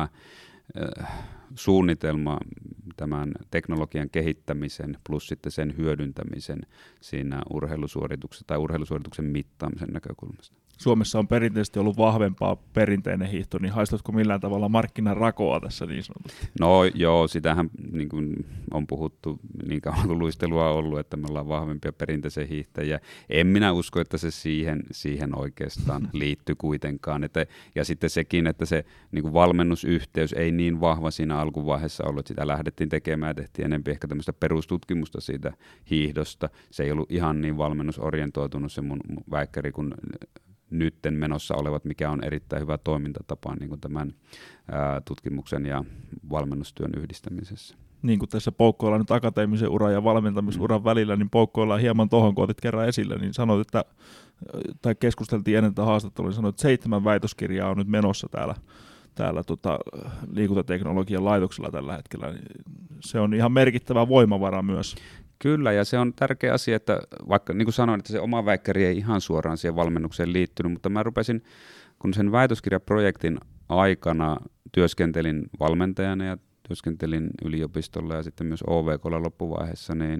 äh, suunnitelma tämän teknologian kehittämisen plus sitten sen hyödyntämisen siinä urheilusuorituksen tai urheilusuorituksen mittaamisen näkökulmasta. Suomessa on perinteisesti ollut vahvempaa perinteinen hiihto, niin haistatko millään tavalla markkinarakoa tässä niin sanotusti? No joo, sitähän niin kuin on puhuttu niin kauan kuin luistelua on ollut, että me ollaan vahvempia perinteisen hiihtäjiä. En minä usko, että se siihen, siihen oikeastaan liittyy kuitenkaan. Että, ja sitten sekin, että se niin kuin valmennusyhteys ei niin vahva siinä alkuvaiheessa ollut, että sitä lähdettiin tekemään ja tehtiin enemmän ehkä tämmöistä perustutkimusta siitä hiihdosta. Se ei ollut ihan niin valmennusorientoitunut se mun väikkäri kuin nytten menossa olevat, mikä on erittäin hyvä toimintatapa niin kuin tämän ää, tutkimuksen ja valmennustyön yhdistämisessä. Niin kuin tässä poukkoillaan nyt akateemisen uran ja valmentamisuran mm. välillä, niin poukkoillaan hieman tuohon, kun otit kerran esille, niin sanoit, että, tai keskusteltiin ennen tätä haastattelua, niin sanoit, että seitsemän väitöskirjaa on nyt menossa täällä, täällä tota, liikuntateknologian laitoksella tällä hetkellä. Se on ihan merkittävä voimavara myös. Kyllä, ja se on tärkeä asia, että vaikka niin kuin sanoin, että se oma väikkäri ei ihan suoraan siihen valmennukseen liittynyt, mutta mä rupesin, kun sen väitöskirjaprojektin aikana työskentelin valmentajana ja työskentelin yliopistolla ja sitten myös O V K:lla loppuvaiheessa, niin,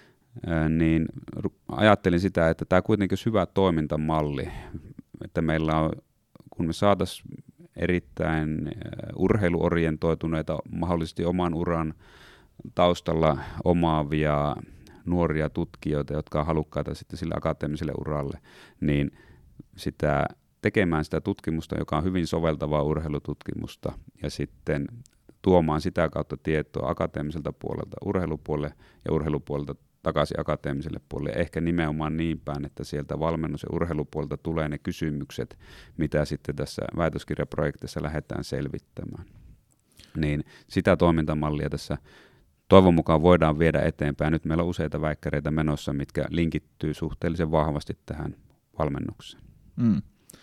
ää, niin ajattelin sitä, että tämä kuitenkin olisi hyvä toimintamalli, että meillä on, kun me saataisiin erittäin urheiluorientoituneita, mahdollisesti oman uran taustalla omaavia nuoria tutkijoita, jotka on halukkaita sitten sille akateemiselle uralle, niin sitä tekemään sitä tutkimusta, joka on hyvin soveltavaa urheilututkimusta, ja sitten tuomaan sitä kautta tietoa akateemiselta puolelta urheilupuolelle ja urheilupuolelta takaisin akateemiselle puolelle. Ehkä nimenomaan niin päin, että sieltä valmennus- ja urheilupuolelta tulee ne kysymykset, mitä sitten tässä väitöskirjaprojektissa lähdetään selvittämään. Niin sitä toimintamallia tässä toivon mukaan voidaan viedä eteenpäin. Nyt meillä on useita väikkäreitä menossa, mitkä linkittyy suhteellisen vahvasti tähän valmennukseen. Mm.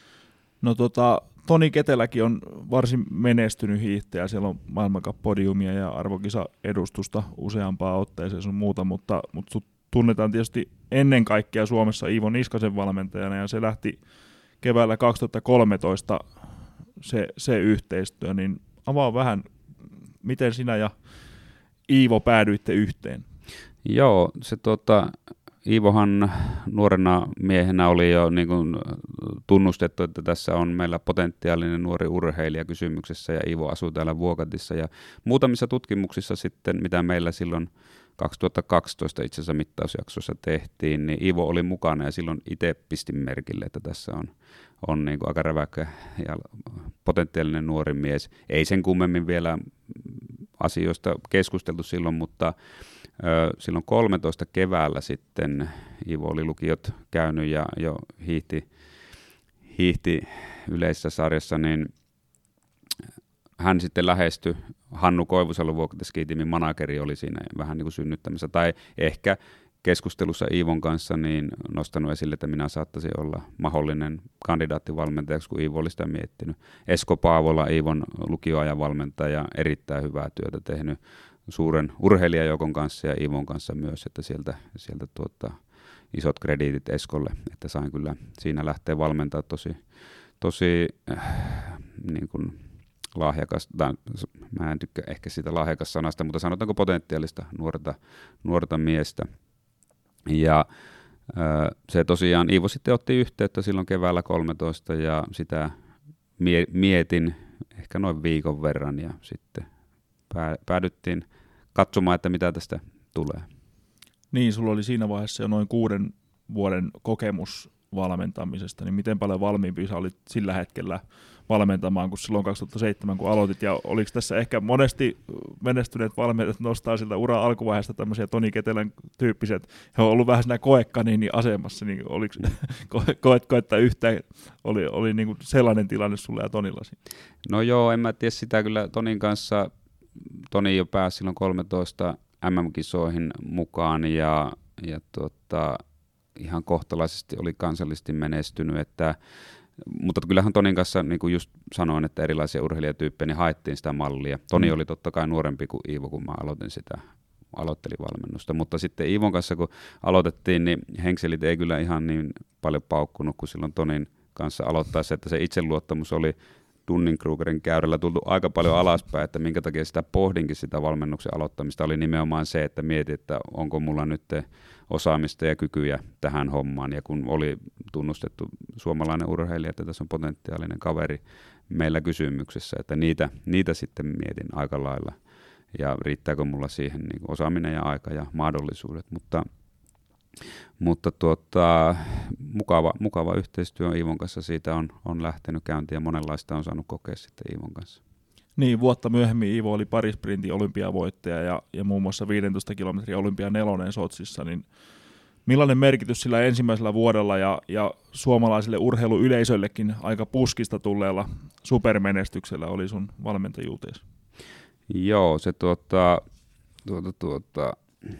No tota, Toni Keteläkin on varsin menestynyt hiihtäjä. Siellä on maailmancup-podiumia ja arvokisa-edustusta useampaan otteeseen sun muuta, mutta, mutta sut tunnetaan tietysti ennen kaikkea Suomessa Iivo Niskasen valmentajana, ja se lähti keväällä kaksituhattakolmetoista se, se yhteistyö, niin avaa vähän, miten sinä ja Iivo päädyitte yhteen? Joo, se tota, Iivohan nuorena miehenä oli jo niin kuin tunnustettu, että tässä on meillä potentiaalinen nuori urheilija kysymyksessä, ja Iivo asuu täällä Vuokatissa, ja muutamissa tutkimuksissa sitten, mitä meillä silloin kaksituhattakaksitoista itse asiassa mittausjaksossa tehtiin, niin Iivo oli mukana, ja silloin itse pistin merkille, että tässä on, on niin kuin aika räväkkä ja potentiaalinen nuori mies. Ei sen kummemmin vielä asioista keskusteltu silloin, mutta ö, silloin kolmetoista keväällä sitten Iivo oli lukiot käynyt ja jo hiihti, hiihti yleisessä sarjassa, niin hän sitten lähestyi, Hannu Koivusalo Vuokatti-skitiimin manageri oli siinä vähän niin kuin synnyttämässä, tai ehkä keskustelussa Iivon kanssa niin nostanut esille, että minä saattaisin olla mahdollinen kandidaattivalmentajaksi, kun Iivo oli sitä miettinyt. Esko Paavola, Iivon lukioajan valmentaja, erittäin hyvää työtä tehnyt suuren urheilijajoukon kanssa ja Iivon kanssa myös, että sieltä, sieltä tuota, isot krediitit Eskolle, että sain kyllä siinä lähteä valmentaa tosi, tosi äh, niin kuin lahjakas, tai mä en tykkää ehkä siitä lahjakas sanasta, mutta sanotaanko potentiaalista nuorta, nuorta miestä. Ja Se tosiaan, Iivo sitten otti yhteyttä silloin keväällä kolmetoista ja sitä mie- mietin ehkä noin viikon verran ja sitten päädyttiin katsomaan, että mitä tästä tulee. Niin, sulla oli siinä vaiheessa jo noin kuuden vuoden kokemus valmentamisesta, niin miten paljon valmiimpi sä olit sillä hetkellä valmentamaan kuin silloin kaksituhattaseitsemän, kun aloitit, ja oliko tässä ehkä monesti menestyneet valmentajat nostaa siltä ura alkuvaiheesta tämmöisiä Toni Ketelän tyyppiset, he on ollut vähän siinä koekaniinin asemassa, niin oliko, koetko, että yhtään oli, oli niin kuin sellainen tilanne sulle ja Tonilla? No joo, en mä tiedä sitä kyllä Tonin kanssa, Toni jo pääsi silloin kolmetoista M M-kisoihin mukaan, ja, ja tuota, ihan kohtalaisesti oli kansallisesti menestynyt, että, mutta kyllähän Tonin kanssa, niin kuin just sanoin, että erilaisia urheilijatyyppejä, niin haettiin sitä mallia. Toni mm. oli totta kai nuorempi kuin Iivo, kun mä aloitin sitä, aloittelin valmennusta, mutta sitten Iivon kanssa, kun aloitettiin, niin henkselit ei kyllä ihan niin paljon paukkunut kuin silloin Tonin kanssa aloittaessa, että se itseluottamus oli Dunning-Krugerin käyrällä tultu aika paljon alaspäin, että minkä takia sitä pohdinkin sitä valmennuksen aloittamista oli nimenomaan se, että mietin, että onko mulla nyt osaamista ja kykyjä tähän hommaan, ja kun oli tunnustettu suomalainen urheilija, että tässä on potentiaalinen kaveri meillä kysymyksessä, että niitä, niitä sitten mietin aika lailla, ja riittääkö mulla siihen niin kuin osaaminen ja aika ja mahdollisuudet, mutta Mutta tuota, mukava, mukava yhteistyö Iivon kanssa, siitä on, on lähtenyt käyntiin ja monenlaista on saanut kokea sitten Iivon kanssa. Niin, vuotta myöhemmin Iivo oli parisprintin olympiavoittaja ja, ja muun muassa viisitoista kilometrin olympia nelonen Sotsissa, niin millainen merkitys sillä ensimmäisellä vuodella ja, ja suomalaiselle urheiluyleisöllekin aika puskista tulleella supermenestyksellä oli sun valmentajuuteesi? Joo, se tuota, tuota, tuota,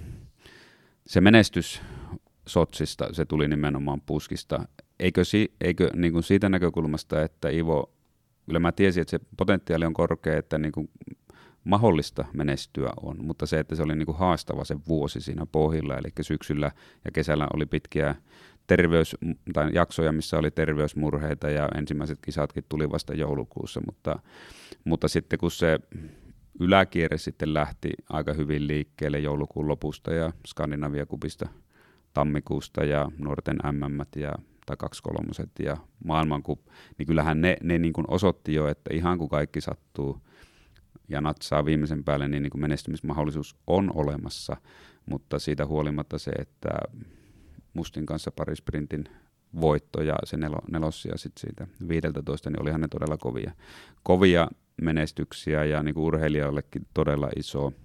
se menestys Sotsista, se tuli nimenomaan puskista. Eikö, si, eikö niin kuin siitä näkökulmasta, että Ivo, kyllä mä tiesin, että se potentiaali on korkea, että niin kuin mahdollista menestyä on, mutta se, että se oli niin kuin haastava se vuosi siinä pohjilla, eli syksyllä ja kesällä oli pitkiä terveys, tai jaksoja, missä oli terveysmurheita ja ensimmäiset kisatkin tuli vasta joulukuussa, mutta, mutta sitten kun se yläkierre sitten lähti aika hyvin liikkeelle joulukuun lopusta ja Skandinavia-kupista tammikuusta ja nuorten M M ja tai kaksikolmoset ja maailmankup, niin kyllähän ne, ne niin kuin osoitti jo, että ihan kun kaikki sattuu ja natsaa viimeisen päälle, niin, niin kuin menestymismahdollisuus on olemassa, mutta siitä huolimatta se, että Mustin kanssa parisprintin voitto ja se nelo, nelossia sitten siitä viideltätoista, niin olihan ne todella kovia, kovia menestyksiä ja niin kuin urheilijoillekin todella iso,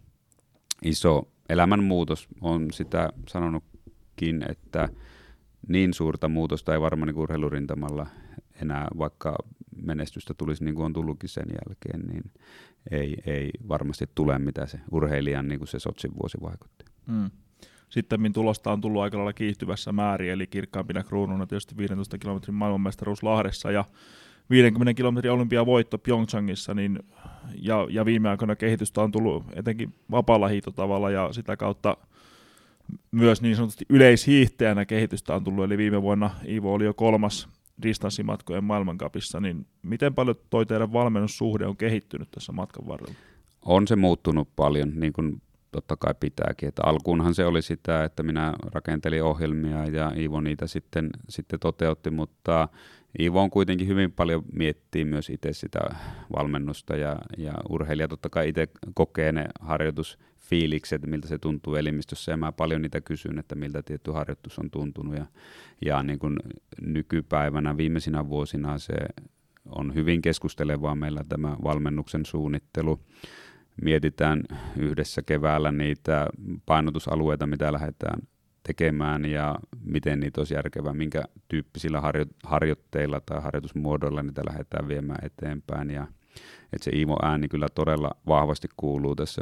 iso elämänmuutos. On sitä sanonutkin, että niin suurta muutosta ei varmaan niin urheilurintamalla enää, vaikka menestystä tulisi niin kuin on tullutkin sen jälkeen, niin ei, ei varmasti tule, mitä se urheilijan niin kuin se Sotsin vuosi vaikutti. Mm. Sitten tulosta on tullut aika lailla kiihtyvässä määrin, eli kirkkaampina kruununa tietysti viisitoista kilometrin maailmanmestaruus Lahdessa ja viidenkymmenen kilometrin olympiavoitto Pyeongchangissa, niin, ja, ja viime aikoina kehitystä on tullut etenkin vapaalla hiihtotavalla ja sitä kautta myös niin sanotusti yleishiihtäjänä kehitystä on tullut, eli viime vuonna Iivo oli jo kolmas distanssimatkojen maailmancupissa, niin miten paljon toi teidän valmennussuhde on kehittynyt tässä matkan varrella? On se muuttunut paljon, niin kuin totta kai pitääkin, että alkuunhan se oli sitä, että minä rakentelin ohjelmia ja Iivo niitä sitten, sitten toteutti, mutta Iivo on kuitenkin hyvin paljon miettii myös itse sitä valmennusta ja, ja urheilija totta kai itse kokee ne harjoitusfiilikset, miltä se tuntuu elimistössä ja mä paljon niitä kysyn, että miltä tietty harjoitus on tuntunut ja, ja niin kuin nykypäivänä viimeisinä vuosina se on hyvin keskustelevaa meillä tämä valmennuksen suunnittelu. Mietitään yhdessä keväällä niitä painotusalueita, mitä lähdetään tekemään ja miten niitä olisi järkevää, minkä tyyppisillä harjo- harjoitteilla tai harjoitusmuodoilla niitä lähdetään viemään eteenpäin. Ja, että se Iivo ääni kyllä todella vahvasti kuuluu tässä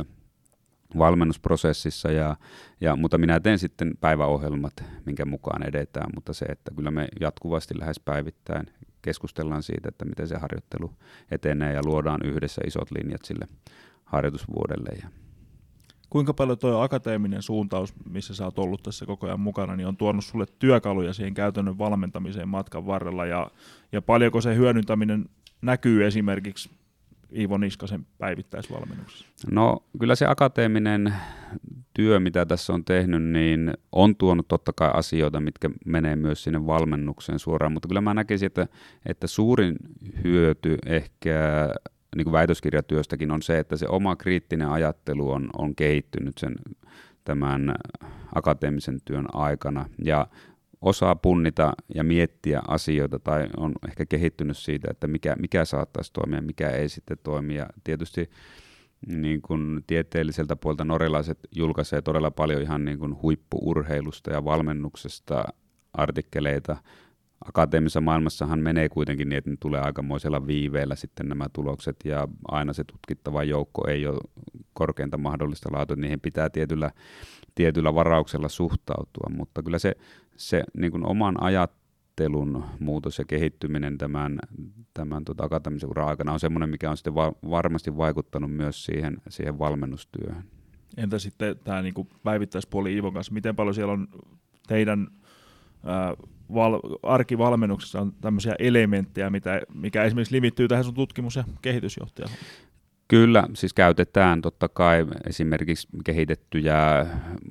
valmennusprosessissa, ja, ja, mutta minä teen sitten päiväohjelmat, minkä mukaan edetään, mutta se, että kyllä me jatkuvasti lähes päivittäin keskustellaan siitä, että miten se harjoittelu etenee ja luodaan yhdessä isot linjat sille harjoitusvuodelle. Kuinka paljon tuo akateeminen suuntaus, missä sä oot ollut tässä koko ajan mukana, niin on tuonut sulle työkaluja siihen käytännön valmentamiseen matkan varrella, ja, ja paljonko se hyödyntäminen näkyy esimerkiksi Iivo Niskasen päivittäisvalmennuksessa? No kyllä se akateeminen työ, mitä tässä on tehnyt, niin on tuonut totta kai asioita, mitkä menee myös sinne valmennukseen suoraan, mutta kyllä mä näkisin, että, että suurin hyöty ehkä niin kuin väitöskirjatyöstäkin on se, että se oma kriittinen ajattelu on, on kehittynyt sen tämän akateemisen työn aikana ja osaa punnita ja miettiä asioita tai on ehkä kehittynyt siitä, että mikä, mikä saattaisi toimia, mikä ei sitten toimia. Tietysti niin kuin tieteelliseltä puolta norjalaiset julkaisee todella paljon ihan niin kuin huippu-urheilusta ja valmennuksesta artikkeleita. Akateemisessa maailmassahan menee kuitenkin niin, että ne tulee aikamoisella viiveellä sitten nämä tulokset ja aina se tutkittava joukko ei ole korkeinta mahdollista laatua, että niihin pitää tietyllä, tietyllä varauksella suhtautua, mutta kyllä se, se niin kuin oman ajattelun muutos ja kehittyminen tämän, tämän tuota akateemisen uran aikana on semmoinen, mikä on sitten va- varmasti vaikuttanut myös siihen, siihen valmennustyöhön. Entä sitten tämä niin kuin päivittäispuoli Iivon kanssa, miten paljon siellä on teidän ää, val- arkivalmennuksessa on tämmöisiä elementtejä, mitä, mikä esimerkiksi limittyy tähän sun tutkimus- ja kehitysjohtajalle? Kyllä, siis käytetään totta kai esimerkiksi kehitettyjä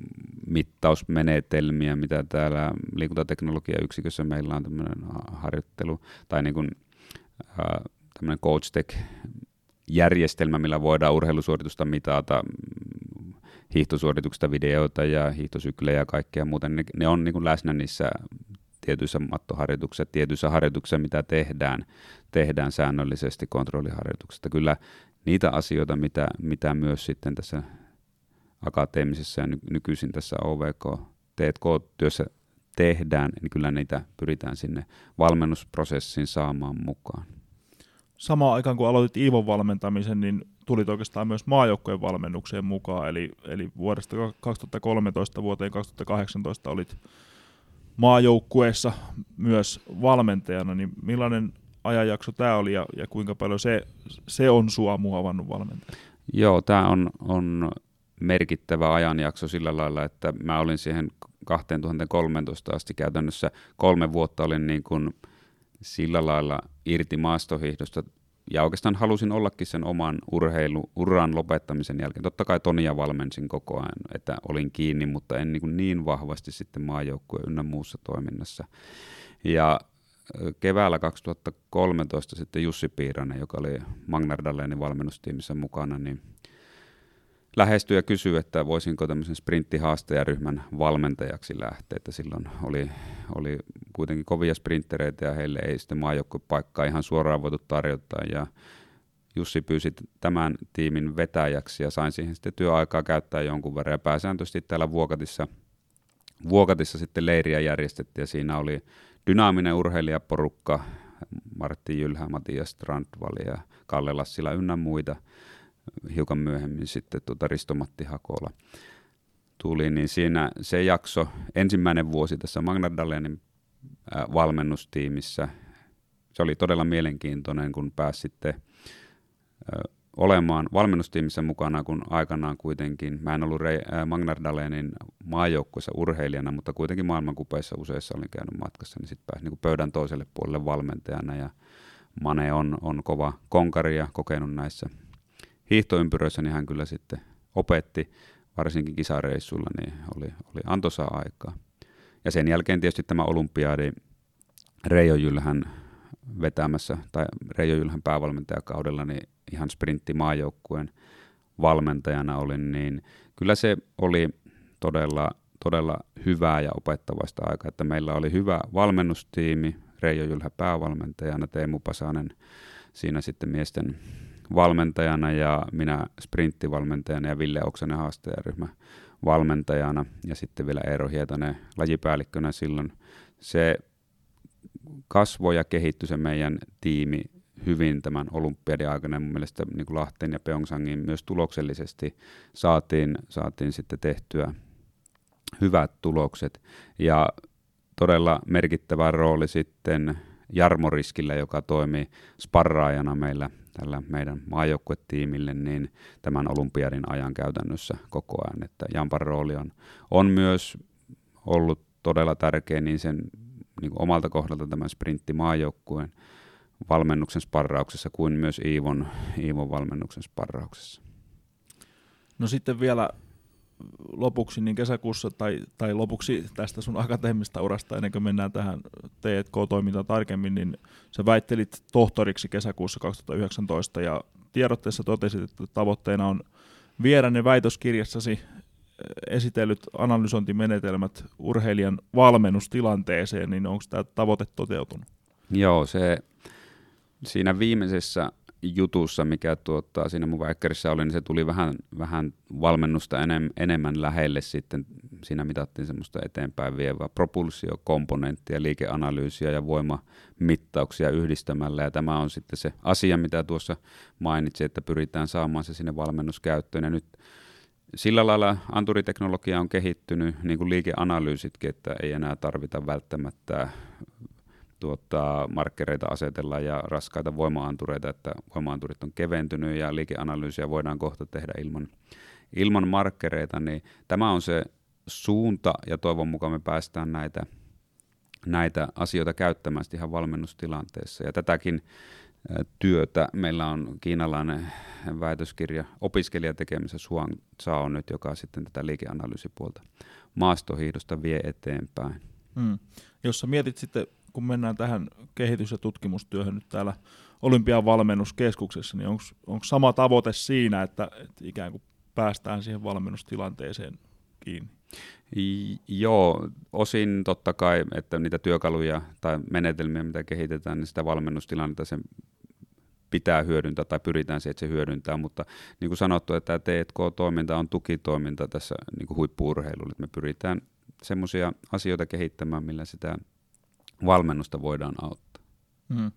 mittausmenetelmiä, mitä täällä liikuntateknologiayksikössä meillä on tämmöinen harjoittelu, tai niin kuin äh, tämmöinen CoachTech-järjestelmä, millä voidaan urheilusuoritusta mitata, hiihtosuorituksista videoita ja hiihtosyklejä ja kaikkea muuta. Ne, ne on niin kuin läsnä niissä tietyissä mattoharjoituksissa, tietyissä harjoituksissa, mitä tehdään, tehdään säännöllisesti kontrolliharjoituksista. Kyllä niitä asioita, mitä, mitä myös sitten tässä akateemisessa ja nykyisin tässä O V K, T K-työssä tehdään, niin kyllä niitä pyritään sinne valmennusprosessiin saamaan mukaan. Samaan aikaan kun aloitit Iivon valmentamisen, niin tulit oikeastaan myös maajoukkojen valmennukseen mukaan, eli, eli vuodesta kaksituhattakolmetoista vuoteen kaksituhattakahdeksantoista olit maajoukkueessa myös valmentajana, niin millainen ajanjakso tämä oli ja, ja kuinka paljon se, se on sua muovannut valmentajana? Joo, tämä on, on merkittävä ajanjakso sillä lailla, että mä olin siihen kaksituhattakolmetoista asti käytännössä kolme vuotta olin niin kuin sillä lailla irti maastohiihdosta ja oikeastaan halusin ollakin sen oman urheiluuran lopettamisen jälkeen. Totta kai Tonia valmensin koko ajan, että olin kiinni, mutta en niin, niin vahvasti sitten maajoukkueen ynnä muussa toiminnassa. Ja keväällä kaksituhattakolmetoista sitten Jussi Piirainen, joka oli Magnar Dalenin valmennustiimissä mukana, niin lähestyi ja kysyi, että voisinko tämmöisen sprinttihaastajaryhmän valmentajaksi lähteä, että silloin oli, oli kuitenkin kovia sprinttereitä ja heille ei sitten maajoukkuepaikkaa ihan suoraan voitu tarjota ja Jussi pyysi tämän tiimin vetäjäksi ja sain siihen sitten työaikaa käyttää jonkun verran ja pääsääntöisesti täällä Vuokatissa, Vuokatissa sitten leiriä järjestettiin ja siinä oli dynaaminen urheilijaporukka, Martti Jylhä, Matias Strandvall ja Kalle Lassila ynnä muita. Hiukan myöhemmin sitten tuota Risto-Matti Hakola tuli, niin siinä se jakso, ensimmäinen vuosi tässä Magnar Dalenin äh, valmennustiimissä, se oli todella mielenkiintoinen, kun pääsi sitten äh, olemaan valmennustiimissä mukana, kun aikanaan kuitenkin, mä en ollut Re- äh, Magnar Dalenin maajoukkueessa urheilijana, mutta kuitenkin maailmankupeissa useissa olin käynyt matkassa, niin sitten pääsi niin kuin pöydän toiselle puolelle valmentajana, ja Mane on, on kova konkari ja kokenut näissä hiihtoympyröissä, niin hän kyllä sitten opetti, varsinkin kisareissulla, niin oli, oli antoisaa aikaa. Ja sen jälkeen tietysti tämä olympiadi Reijo Jylhän vetämässä, tai Reijo Jylhän päävalmentajakaudella, niin ihan sprinttimaajoukkueen valmentajana olin, niin kyllä se oli todella, todella hyvää ja opettavaista aikaa, että meillä oli hyvä valmennustiimi, Reijo Jylhä päävalmentajana, Teemu Pasanen siinä sitten miesten valmentajana ja minä sprinttivalmentajana ja Ville Oksanen haastajaryhmä valmentajana ja sitten vielä Eero Hietanen lajipäällikkönä silloin. Se kasvoi ja kehittyi se meidän tiimi hyvin tämän olympiadin aikana. Mun mielestä niin kuin Lahteen ja Pyeongchangin myös tuloksellisesti saatiin, saatiin sitten tehtyä hyvät tulokset ja todella merkittävä rooli sitten Jarmo Riskillä, joka toimi sparraajana meillä tällä meidän maajoukkuetiimille, niin tämän olympiadin ajan käytännössä koko ajan. Että Jampan rooli on, on myös ollut todella tärkeä niin sen niin kuin omalta kohdalta tämän sprinttimaajoukkueen valmennuksen sparrauksessa kuin myös Iivon, Iivon valmennuksen sparrauksessa. No sitten vielä lopuksi niin kesäkuussa tai, tai lopuksi tästä sun akateemisesta urasta, ennen kuin mennään tähän T and K-toimintaan tarkemmin, niin sä väittelit tohtoriksi kesäkuussa kaksituhattayhdeksäntoista ja tiedotteessa totesit, että tavoitteena on viedä ne väitöskirjassasi esitellyt analysointimenetelmät urheilijan valmennustilanteeseen, niin onko tämä tavoite toteutunut? Joo, se siinä viimeisessä jutussa, mikä tuottaa siinä mun väikkärissä oli, niin se tuli vähän, vähän valmennusta enem, enemmän lähelle sitten. Siinä mitattiin semmoista eteenpäin vievää propulsiokomponenttia, liikeanalyysiä ja voimamittauksia yhdistämällä. Ja tämä on sitten se asia, mitä tuossa mainitsin, että pyritään saamaan se sinne valmennuskäyttöön. Ja nyt sillä lailla anturiteknologia on kehittynyt, niin kuin liikeanalyysitkin, että ei enää tarvita välttämättä tuota, markkereita asetella ja raskaita voima-antureita, että voima-anturit on keventynyt ja liikeanalyysiä voidaan kohta tehdä ilman, ilman markkereita, niin tämä on se suunta ja toivon mukaan me päästään näitä, näitä asioita käyttämään ihan valmennustilanteessa. Ja tätäkin työtä meillä on kiinalainen väitöskirja opiskelija tekemässä Suang Zhao nyt, joka sitten tätä liikeanalyysipuolta maastohiihdosta vie eteenpäin. Hmm. Jos sä mietit sitten, kun mennään tähän kehitys- ja tutkimustyöhön nyt täällä Olympian valmennuskeskuksessa, niin onko sama tavoite siinä, että, että ikään kuin päästään siihen valmennustilanteeseen kiinni? I, joo, osin totta kai, että niitä työkaluja tai menetelmiä, mitä kehitetään, niin sitä valmennustilannetta sen pitää hyödyntää tai pyritään siihen, että se hyödyntää, mutta niin kuin sanottu, että tämä T and K-toiminta on tukitoiminta tässä niin kuin huippu-urheilulle, että me pyritään semmoisia asioita kehittämään, millä sitä valmennusta voidaan auttaa. Hmm.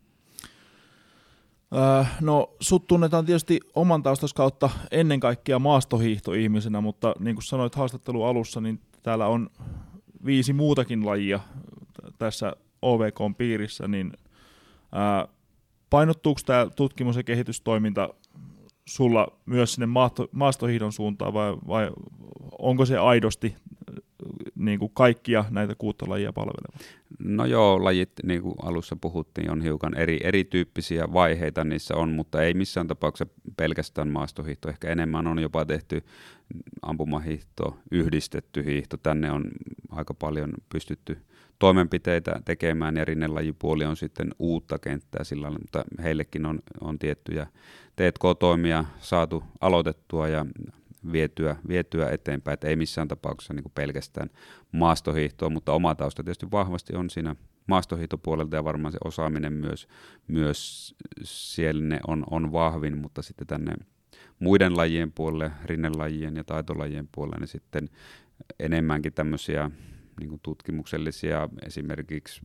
Öö, no sut tunnetaan tietysti oman taustas kautta ennen kaikkea maastohiihtoihmisenä, mutta niin kuin sanoit haastattelun alussa, niin täällä on viisi muutakin lajia tässä O V K:n piirissä, niin ää, painottuuko tämä tutkimus- ja kehitystoiminta sulla myös sinne maasto, maastohiihdon suuntaan vai, vai onko se aidosti niin kuin kaikkia näitä kuutta lajia palveleva? No joo, lajit, niin kuin alussa puhuttiin, on hiukan eri, erityyppisiä vaiheita niissä on, mutta ei missään tapauksessa pelkästään maastohiihto. Ehkä enemmän on jopa tehty ampumahiihto, yhdistetty hiihto. Tänne on aika paljon pystytty toimenpiteitä tekemään ja rinnelajipuoli on sitten uutta kenttää sillä lailla, mutta heillekin on, on tiettyjä T and K-toimia saatu aloitettua ja vietyä, vietyä eteenpäin, että ei missään tapauksessa niin kuin pelkästään maastohiihtoa, mutta oma tausta tietysti vahvasti on siinä maastohiihtopuolelta ja varmaan se osaaminen myös, myös siellä on, on vahvin, mutta sitten tänne muiden lajien puolelle, rinnelajien ja taitolajien puolelle, niin sitten enemmänkin tämmöisiä niin kuin tutkimuksellisia esimerkiksi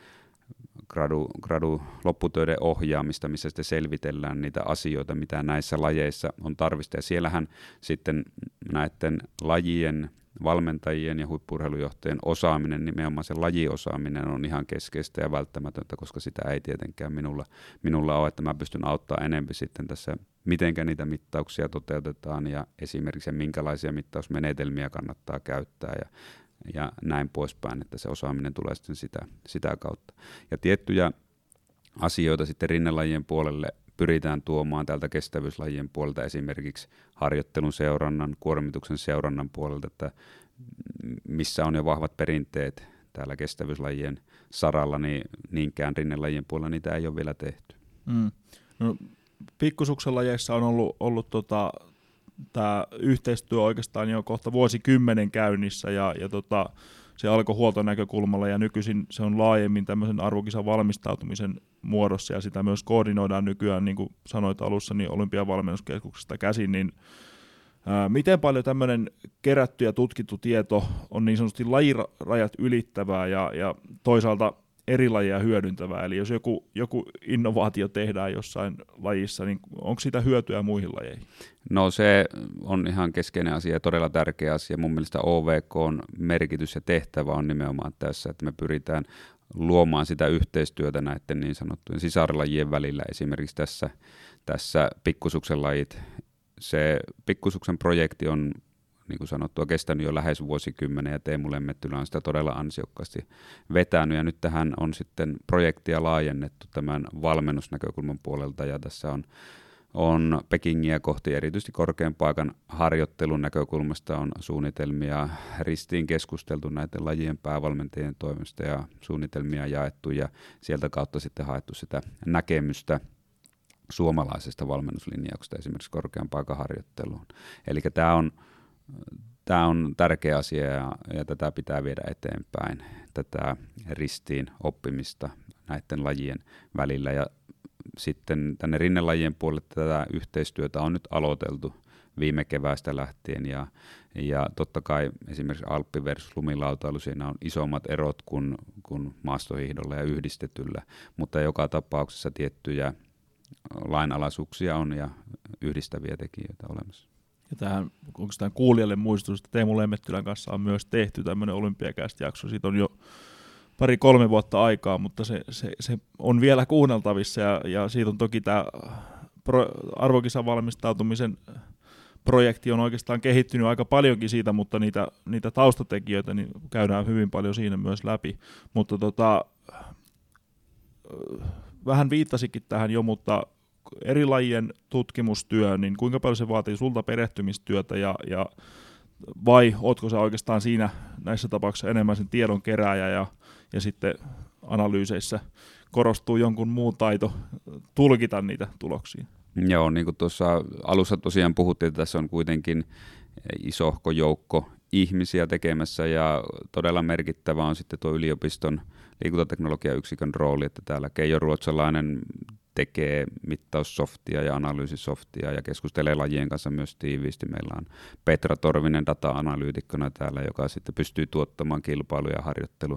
gradu, gradu lopputöiden ohjaamista, missä sitten selvitellään niitä asioita, mitä näissä lajeissa on tarvista. Ja siellähän sitten näiden lajien, valmentajien ja huippu-urheilujohtajien osaaminen, nimenomaan se lajiosaaminen on ihan keskeistä ja välttämätöntä, koska sitä ei tietenkään minulla, minulla ole, että mä pystyn auttamaan enemmän sitten tässä, mitenkä niitä mittauksia toteutetaan ja esimerkiksi minkälaisia mittausmenetelmiä kannattaa käyttää ja ja näin poispäin, että se osaaminen tulee sitten sitä, sitä kautta. Ja tiettyjä asioita sitten rinnelajien puolelle pyritään tuomaan täältä kestävyyslajien puolelta, esimerkiksi harjoittelun seurannan, kuormituksen seurannan puolelta, että missä on jo vahvat perinteet täällä kestävyyslajien saralla, niin niinkään rinnelajien puolella niitä ei ole vielä tehty. Mm. No, pikkusuksen lajeissa on ollut, ollut tota tämä yhteistyö oikeastaan jo kohta vuosikymmenen käynnissä ja, ja tota, se alkoi huoltonäkökulmalla ja nykyisin se on laajemmin tämmöisen arvokisan valmistautumisen muodossa ja sitä myös koordinoidaan nykyään, niin kuin sanoit alussa, niin Olympian valmennuskeskuksesta käsin, niin ää, miten paljon tämmöinen kerätty ja tutkittu tieto on niin sanotusti lajirajat ylittävää ja, ja toisaalta eri lajeja hyödyntävää, eli jos joku, joku innovaatio tehdään jossain lajissa, niin onko siitä hyötyä muihin lajeihin? No se on ihan keskeinen asia ja todella tärkeä asia. Mun mielestä O V K:n merkitys ja tehtävä on nimenomaan tässä, että me pyritään luomaan sitä yhteistyötä näiden niin sanottujen sisarlajien välillä. Esimerkiksi tässä, tässä pikkusuksen lajit, se pikkusuksen projekti on niin kuin sanottua, kestänyt jo lähes vuosikymmenen, ja Teemu Lemmettylä on sitä todella ansiokkaasti vetänyt, ja nyt tähän on sitten projektia laajennettu tämän valmennusnäkökulman puolelta, ja tässä on on Pekingiä kohti erityisesti korkean paikan harjoittelun näkökulmasta on suunnitelmia ristiin keskusteltu näiden lajien päävalmentajien toimesta ja suunnitelmia jaettu ja sieltä kautta sitten haettu sitä näkemystä suomalaisesta valmennuslinjauksesta esimerkiksi korkean paikan harjoitteluun. Eli tämä on, tämä on tärkeä asia ja, ja tätä pitää viedä eteenpäin, tätä ristiin oppimista näiden lajien välillä ja sitten tänne rinnelajien puolelle tätä yhteistyötä on nyt aloiteltu viime keväästä lähtien ja, ja totta kai esimerkiksi alppi versus lumilautailu, siinä on isommat erot kuin, kuin maastohiihdolla ja yhdistetyllä, mutta joka tapauksessa tiettyjä lainalaisuuksia on ja yhdistäviä tekijöitä olemassa. Ja tähän oikeastaan kuulijalle muistutus, että Teemu Lemmettylän kanssa on myös tehty tämmöinen Olympiacast-jakso, siitä on jo pari-kolme vuotta aikaa, mutta se, se, se on vielä kuunneltavissa ja, ja siitä on toki tämä pro, arvokisan valmistautumisen projekti on oikeastaan kehittynyt aika paljonkin siitä, mutta niitä, niitä taustatekijöitä niin käydään hyvin paljon siinä myös läpi. Mutta tota, vähän viittasikin tähän jo, mutta eri lajien tutkimustyö, niin kuinka paljon se vaatii sulta perehtymistyötä ja, ja vai ootko sä oikeastaan siinä näissä tapauksissa enemmän sen tiedon kerääjä ja, ja sitten analyyseissä korostuu jonkun muu taito tulkita niitä tuloksia? Joo, niin kuin tuossa alussa tosiaan puhuttiin, että tässä on kuitenkin isohko joukko ihmisiä tekemässä ja todella merkittävä on sitten tuo yliopiston liikuntateknologiayksikön rooli, että täällä Keijo Ruotsalainen tekee mittaussoftia ja analyysisoftia ja keskustelee lajien kanssa myös tiiviisti. Meillä on Petra Torvinen data-analyytikkona täällä, joka sitten pystyy tuottamaan kilpailu- ja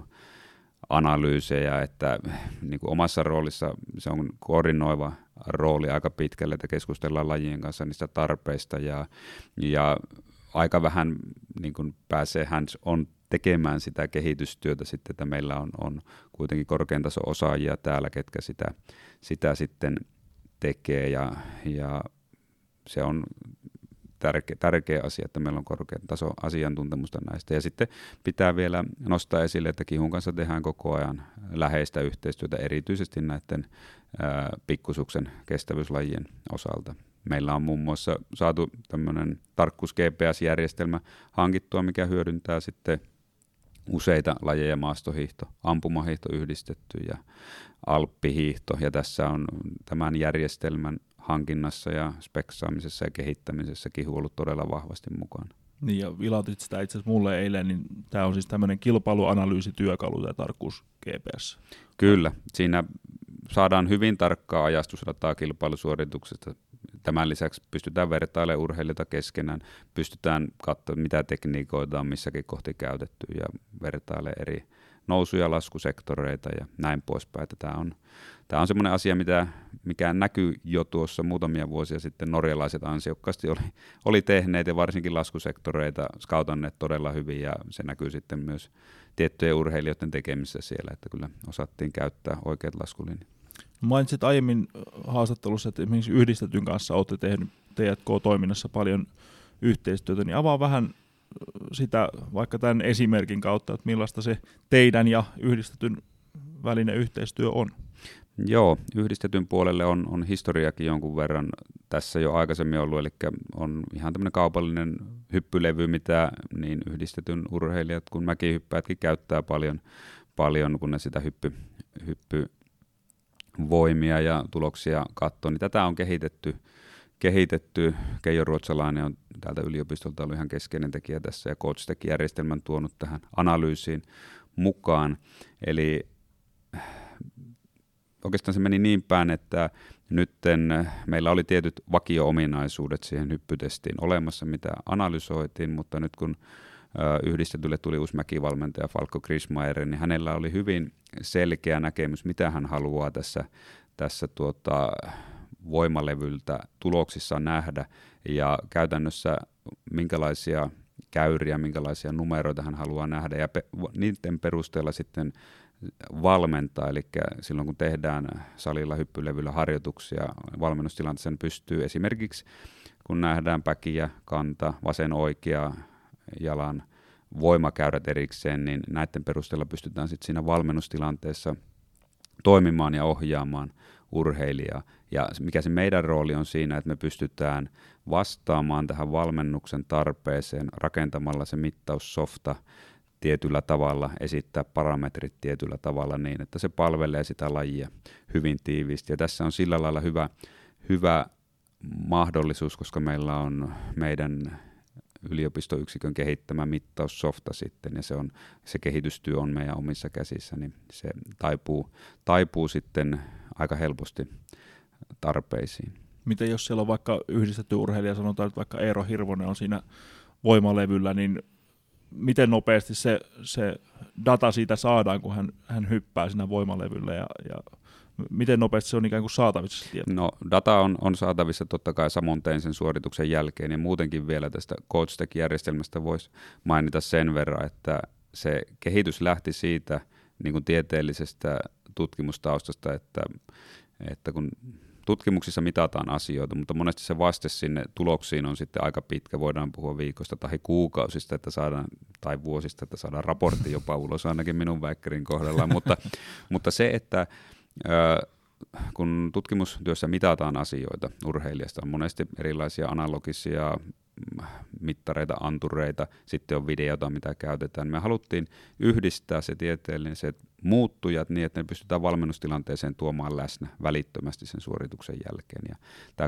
harjoitteluanalyysejä, että niin kuin omassa roolissa se on koordinoiva rooli aika pitkälle, että keskustellaan lajien kanssa niistä tarpeista ja, ja aika vähän niin kuin pääsee hands on tekemään sitä kehitystyötä sitten, että meillä on, on kuitenkin korkean tason osaajia täällä, ketkä sitä, sitä sitten tekee ja, ja se on tärkeä, tärkeä asia, että meillä on korkean tason asiantuntemusta näistä. Ja sitten pitää vielä nostaa esille, että Kihun kanssa tehdään koko ajan läheistä yhteistyötä, erityisesti näiden ää, pikkusuksen kestävyyslajien osalta. Meillä on muun muassa saatu tämmöinen tarkkuus G P S-järjestelmä hankittua, mikä hyödyntää sitten useita lajeja, maastohiihto, ampumahiihto yhdistetty ja alppihiihto. Ja tässä on tämän järjestelmän hankinnassa ja speksaamisessa ja kehittämisessä Kihu ollut todella vahvasti mukana. Niin ja vilautit sitä itse asiassa mulle eilen, niin tämä on siis tämmöinen kilpailuanalyysityökalu tai tarkkuus G P S. Kyllä, siinä saadaan hyvin tarkkaa ajastusdataa kilpailusuorituksesta. Tämän lisäksi pystytään vertailemaan urheilijoita keskenään, pystytään katsomaan mitä tekniikoita on missäkin kohti käytetty ja vertailemaan eri nousu- ja laskusektoreita ja näin poispäin. Tämä on, tämä on semmoinen asia, mitä, mikä näkyy jo tuossa muutamia vuosia sitten norjalaiset ansiokkaasti oli, oli tehneet ja varsinkin laskusektoreita skautanneet todella hyvin ja se näkyy sitten myös tiettyjen urheilijoiden tekemisessä siellä, että kyllä osattiin käyttää oikeat laskulinjat. Mainitsit aiemmin haastattelussa, että esimerkiksi Yhdistetyn kanssa olette tehnyt T K toiminnassa paljon yhteistyötä, niin avaa vähän sitä vaikka tämän esimerkin kautta, että millaista se teidän ja Yhdistetyn välinen yhteistyö on. Joo, Yhdistetyn puolelle on, on historiakin jonkun verran tässä jo aikaisemmin ollut, eli on ihan tämmöinen kaupallinen hyppylevy, mitä niin Yhdistetyn urheilijat kuin mäkihyppäjätkin käyttää paljon, paljon kun ne sitä hyppy, hyppy voimia ja tuloksia katsoo, niin tätä on kehitetty, kehitetty. Keijo Ruotsalainen on täältä yliopistolta ollut ihan keskeinen tekijä tässä ja Coach Tech-järjestelmän tuonut tähän analyysiin mukaan. Eli oikeastaan se meni niin päin, että nytten meillä oli tietyt vakio-ominaisuudet siihen hyppytestiin olemassa, mitä analysoitiin, mutta nyt kun Yhdistetylle tuli uusi mäkivalmentaja Falko Krismayer, niin hänellä oli hyvin selkeä näkemys, mitä hän haluaa tässä, tässä tuota, voimalevyltä tuloksissa nähdä ja käytännössä minkälaisia käyriä, minkälaisia numeroita hän haluaa nähdä ja pe- niiden perusteella sitten valmentaa, eli silloin kun tehdään salilla hyppylevyllä harjoituksia valmennustilanteessa, pystyy esimerkiksi kun nähdään päkiä, kanta, vasen oikea, jalan voimakäyrät erikseen, niin näiden perusteella pystytään sitten siinä valmennustilanteessa toimimaan ja ohjaamaan urheilijaa. Ja mikä se meidän rooli on siinä, että me pystytään vastaamaan tähän valmennuksen tarpeeseen rakentamalla se mittaussofta tietyllä tavalla, esittää parametrit tietyllä tavalla niin, että se palvelee sitä lajia hyvin tiiviisti. Ja tässä on sillä lailla hyvä, hyvä mahdollisuus, koska meillä on meidän yliopistoyksikön kehittämä mittaussofta sitten, ja se, on, se kehitystyö on meidän omissa käsissä, niin se taipuu, taipuu sitten aika helposti tarpeisiin. Miten jos siellä on vaikka yhdistetty urheilija, sanotaan että vaikka Eero Hirvonen on siinä voimalevyllä, niin miten nopeasti se, se data siitä saadaan, kun hän, hän hyppää siinä voimalevyllä, ja, ja miten nopeasti se on ikään kuin saatavissa tieto? No, data on, on saatavissa totta kai samoin tein sen suorituksen jälkeen, ja muutenkin vielä tästä CoachTech-järjestelmästä voisi mainita sen verran, että se kehitys lähti siitä niin kuin tieteellisestä tutkimustaustasta, että, että kun tutkimuksissa mitataan asioita, mutta monesti se vaste sinne tuloksiin on sitten aika pitkä. Voidaan puhua viikosta tai kuukausista, että saadaan, tai vuosista, että saadaan raportti jopa ulos, ainakin minun väikkärin kohdalla. mutta, mutta se, että ö, kun tutkimustyössä mitataan asioita urheilijasta, on monesti erilaisia analogisia mittareita, antureita, sitten on videota, mitä käytetään. Me haluttiin yhdistää se tieteelliset muuttujat niin, että ne pystytään valmennustilanteeseen tuomaan läsnä välittömästi sen suorituksen jälkeen. Ja tämä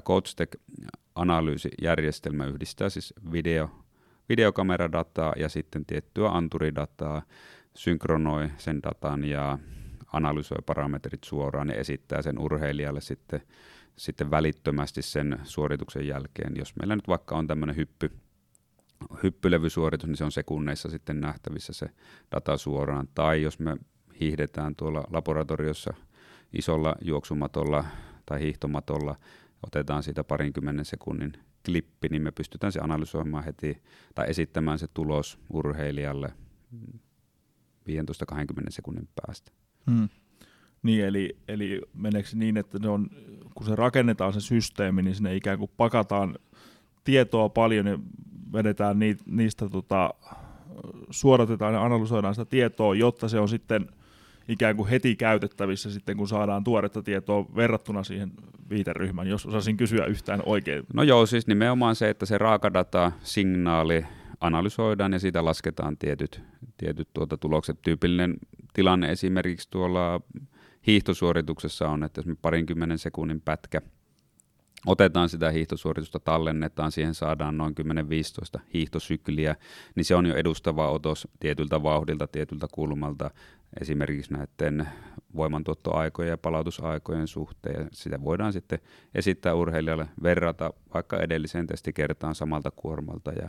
CoachTech-analyysijärjestelmä yhdistää siis video, videokameradataa ja sitten tiettyä anturidataa, synkronoi sen datan ja analysoi parametrit suoraan ja esittää sen urheilijalle sitten sitten välittömästi sen suorituksen jälkeen. Jos meillä nyt vaikka on tämmöinen hyppy, hyppylevysuoritus, niin se on sekunneissa sitten nähtävissä se data suoraan. Tai jos me hiihdetään tuolla laboratoriossa isolla juoksumatolla tai hiihtomatolla, otetaan siitä parinkymmenen sekunnin klippi, niin me pystytään se analysoimaan heti tai esittämään se tulos urheilijalle viisitoista kaksikymmentä sekunnin päästä. Hmm. Niin, eli, eli meneekö se niin, että ne on, kun se rakennetaan se systeemi, niin sinne ikään kuin pakataan tietoa paljon ja vedetään ni, niistä, tota, suodatetaan ja analysoidaan sitä tietoa, jotta se on sitten ikään kuin heti käytettävissä sitten, kun saadaan tuoretta tietoa verrattuna siihen viiteryhmään, jos osasin kysyä yhtään oikein. No joo, siis nimenomaan se, että se raakadata, signaali analysoidaan ja siitä lasketaan tietyt, tietyt tuota tulokset. Tyypillinen tilanne esimerkiksi tuolla hiihtosuorituksessa on, että jos me parinkymmenen sekunnin pätkä otetaan sitä hiihtosuoritusta, tallennetaan, siihen saadaan noin kymmenen viisitoista hiihtosykliä, niin se on jo edustava otos tietyltä vauhdilta, tietyltä kulmalta, esimerkiksi näiden voimantuottoaikojen ja palautusaikojen suhteen. Sitä voidaan sitten esittää urheilijalle, verrata vaikka edelliseen testikertaan samalta kuormalta ja,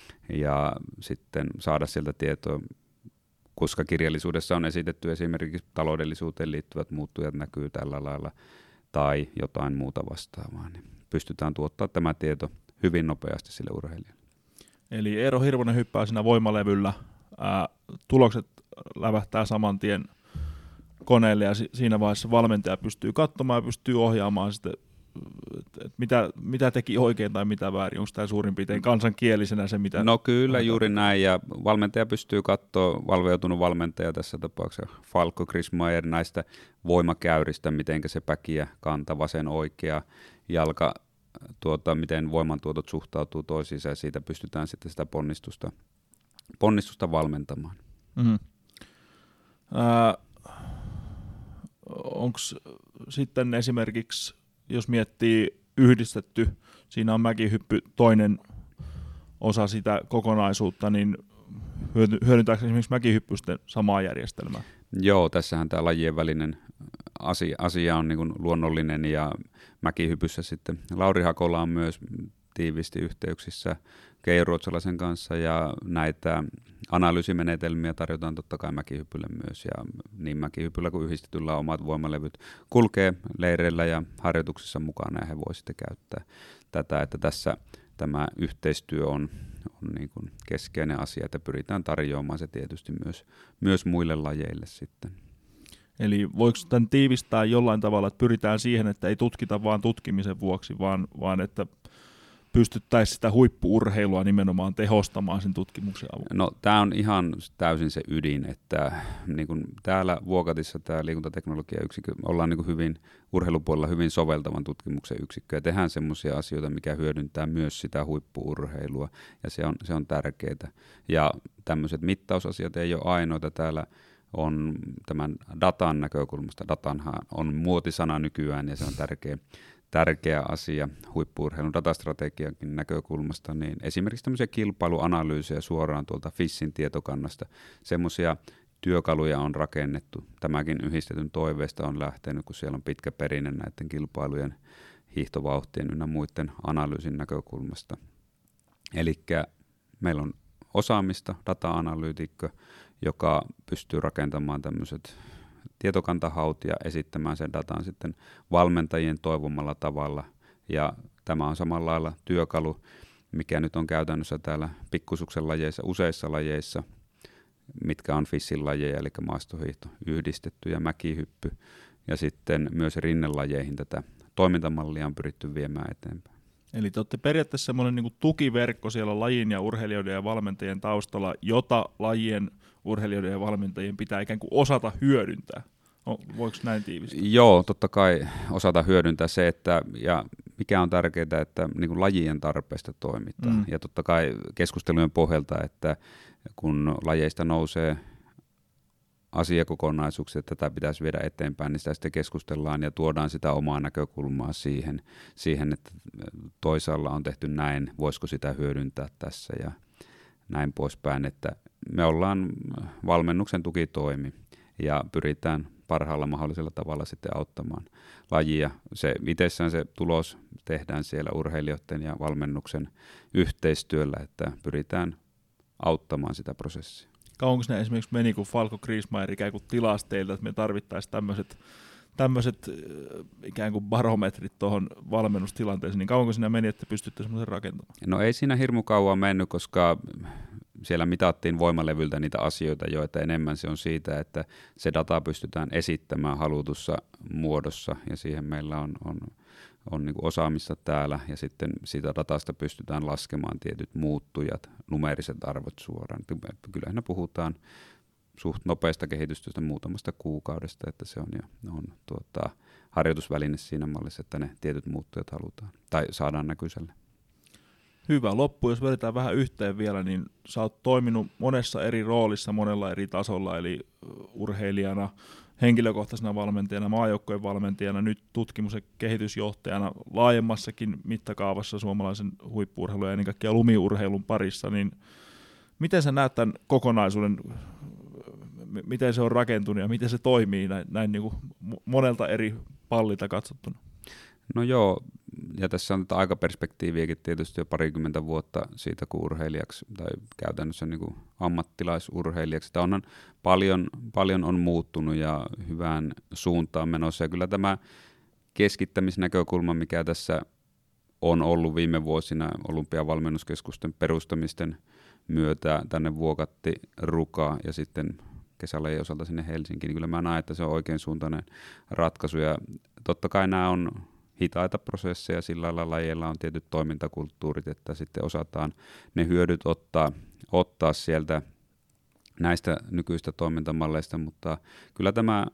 ja sitten saada sieltä tietoa, koska kirjallisuudessa on esitetty esimerkiksi taloudellisuuteen liittyvät muuttujat näkyy tällä lailla tai jotain muuta vastaavaa, niin pystytään tuottaa tämä tieto hyvin nopeasti sille urheilijalle. Eli Eero Hirvonen hyppää siinä voimalevyllä, ää, tulokset lävähtää saman tien koneelle ja si- siinä vaiheessa valmentaja pystyy katsomaan ja pystyy ohjaamaan sitten, että mitä, mitä teki oikein tai mitä väärin, onko tämä suurin piirtein kansankielisenä se, mitä... No kyllä, juuri näin, ja valmentaja pystyy katsoa, valveutunut valmentaja tässä tapauksessa, Falko Krismayer, näistä voimakäyristä, miten se päki ja kanta, vasen oikea jalka, tuota, miten voimantuotot suhtautuu toisiinsa, ja siitä pystytään sitten sitä ponnistusta, ponnistusta valmentamaan. Mm-hmm. Äh, onko sitten esimerkiksi, jos miettii yhdistetty, siinä on mäkihyppy toinen osa sitä kokonaisuutta, niin hyödyntääkö esimerkiksi mäkihyppy sitten samaa järjestelmää? Joo, tässähän tämä lajien välinen asia, asia on niin kuin luonnollinen ja mäkihypyssä sitten Lauri Hakola on myös tiiviisti yhteyksissä Keijo Ruotsalaisen kanssa ja näitä analyysimenetelmiä tarjotaan totta kai mäkihypylle myös ja niin mäkihypyllä kuin yhdistetyllä omat voimalevyt kulkee leireillä ja harjoituksissa mukana ja he voi sitten käyttää tätä, että tässä tämä yhteistyö on, on niin kuin keskeinen asia, että pyritään tarjoamaan se tietysti myös, myös muille lajeille sitten. Eli voiko tämän tiivistää jollain tavalla, että pyritään siihen, että ei tutkita vaan tutkimisen vuoksi, vaan, vaan että pystyttäisiin sitä huippu-urheilua nimenomaan tehostamaan sen tutkimuksen avulla? No tämä on ihan täysin se ydin, että niin kun täällä Vuokatissa tämä liikuntateknologiayksikkö ollaan niin kun hyvin urheilupuolella hyvin soveltavan tutkimuksen yksikkö ja tehdään semmoisia asioita, mikä hyödyntää myös sitä huippu-urheilua ja se on, se on tärkeää. Ja tämmöiset mittausasiat ei ole ainoita täällä. On tämän datan näkökulmasta. Datanhan on muotisana nykyään ja se on tärkeä, tärkeä asia huippu-urheilun datastrategiankin näkökulmasta. Niin esimerkiksi tämmöisiä kilpailuanalyysejä suoraan tuolta FISin tietokannasta. Semmoisia työkaluja on rakennettu. Tämäkin yhdistetyn toiveesta on lähtenyt, kun siellä on pitkä perinne näiden kilpailujen, hiihtovauhtien ynnä muiden analyysin näkökulmasta. Eli meillä on osaamista, data-analyytikko, joka pystyy rakentamaan tämmöiset tietokantahaut ja esittämään sen datan sitten valmentajien toivomalla tavalla. Ja tämä on samalla lailla työkalu, mikä nyt on käytännössä täällä pikkusuksen lajeissa, useissa lajeissa, mitkä on FISin lajeja, eli maastohiihto, yhdistetty ja mäkihyppy. Ja sitten myös rinnelajeihin tätä toimintamallia on pyritty viemään eteenpäin. Eli te olette periaatteessa semmoinen niin kuin tukiverkko siellä lajin ja urheilijoiden ja valmentajien taustalla, jota lajien, urheilijoiden ja valmentajien pitää ikään kuin osata hyödyntää. No, voiko näin tiivistää? Joo, totta kai osata hyödyntää se, että ja mikä on tärkeää, että niin kuin lajien tarpeesta toimitaan. Mm. Ja totta kai keskustelujen pohjalta, että kun lajeista nousee asiakokonaisuuksia, että tätä pitäisi viedä eteenpäin, niin sitä sitten keskustellaan ja tuodaan sitä omaa näkökulmaa siihen, siihen, että toisaalla on tehty näin, voisiko sitä hyödyntää tässä ja näin poispäin, että me ollaan valmennuksen tukitoimi ja pyritään parhaalla mahdollisella tavalla sitten auttamaan lajia. Se itsessään se tulos tehdään siellä urheilijoiden ja valmennuksen yhteistyöllä, että pyritään auttamaan sitä prosessia. Kauanko ne esimerkiksi meni, kun Falko Kriismaier ikään kuin tilasi teiltä, että me tarvittaisiin tämmöiset, tämmöiset ikään kuin barometrit tuohon valmennustilanteeseen, niin kauanko siinä meni, että pystytte semmoisen rakentamaan? No ei siinä hirmu kauan mennyt, koska siellä mitattiin voimalevyltä niitä asioita jo, että enemmän se on siitä, että se data pystytään esittämään halutussa muodossa ja siihen meillä on, on, on niin kuin osaamista täällä ja sitten siitä datasta pystytään laskemaan tietyt muuttujat, numeeriset arvot suoraan. Kyllähän ne puhutaan suht nopeasta kehitystystä muutamasta kuukaudesta, että se on jo on, tuota, harjoitusväline siinä mallissa, että ne tietyt muuttujat halutaan tai saadaan näkyiselle. Hyvä loppu, jos vedetään vähän yhteen vielä, niin sä oot toiminut monessa eri roolissa, monella eri tasolla, eli urheilijana, henkilökohtaisena valmentajana, maajoukkojen valmentajana, nyt tutkimus- ja kehitysjohtajana laajemmassakin mittakaavassa suomalaisen huippu-urheilun ja ennen kaikkea lumiurheilun parissa, niin miten sä näet tämän kokonaisuuden, miten se on rakentunut ja miten se toimii näin, näin niin kuin monelta eri pallilta katsottuna? No joo, ja tässä on aikaperspektiiviäkin tietysti jo parikymmentä vuotta siitä, kun urheilijaksi tai käytännössä niin kuin ammattilaisurheilijaksi. Tämä on paljon, paljon on muuttunut ja hyvään suuntaan menossa. Ja kyllä tämä keskittämisnäkökulma, mikä tässä on ollut viime vuosina olympiavalmennuskeskusten perustamisten myötä tänne Vuokatti, Ruka ja sitten kesälajien osalta sinne Helsinkiin, niin kyllä mä näen, että se on oikein suuntainen ratkaisu. Ja totta kai nämä on hitaita prosesseja, sillä lailla lajeilla on tietyt toimintakulttuurit, että sitten osataan ne hyödyt ottaa, ottaa sieltä näistä nykyistä toimintamalleista, mutta kyllä tämä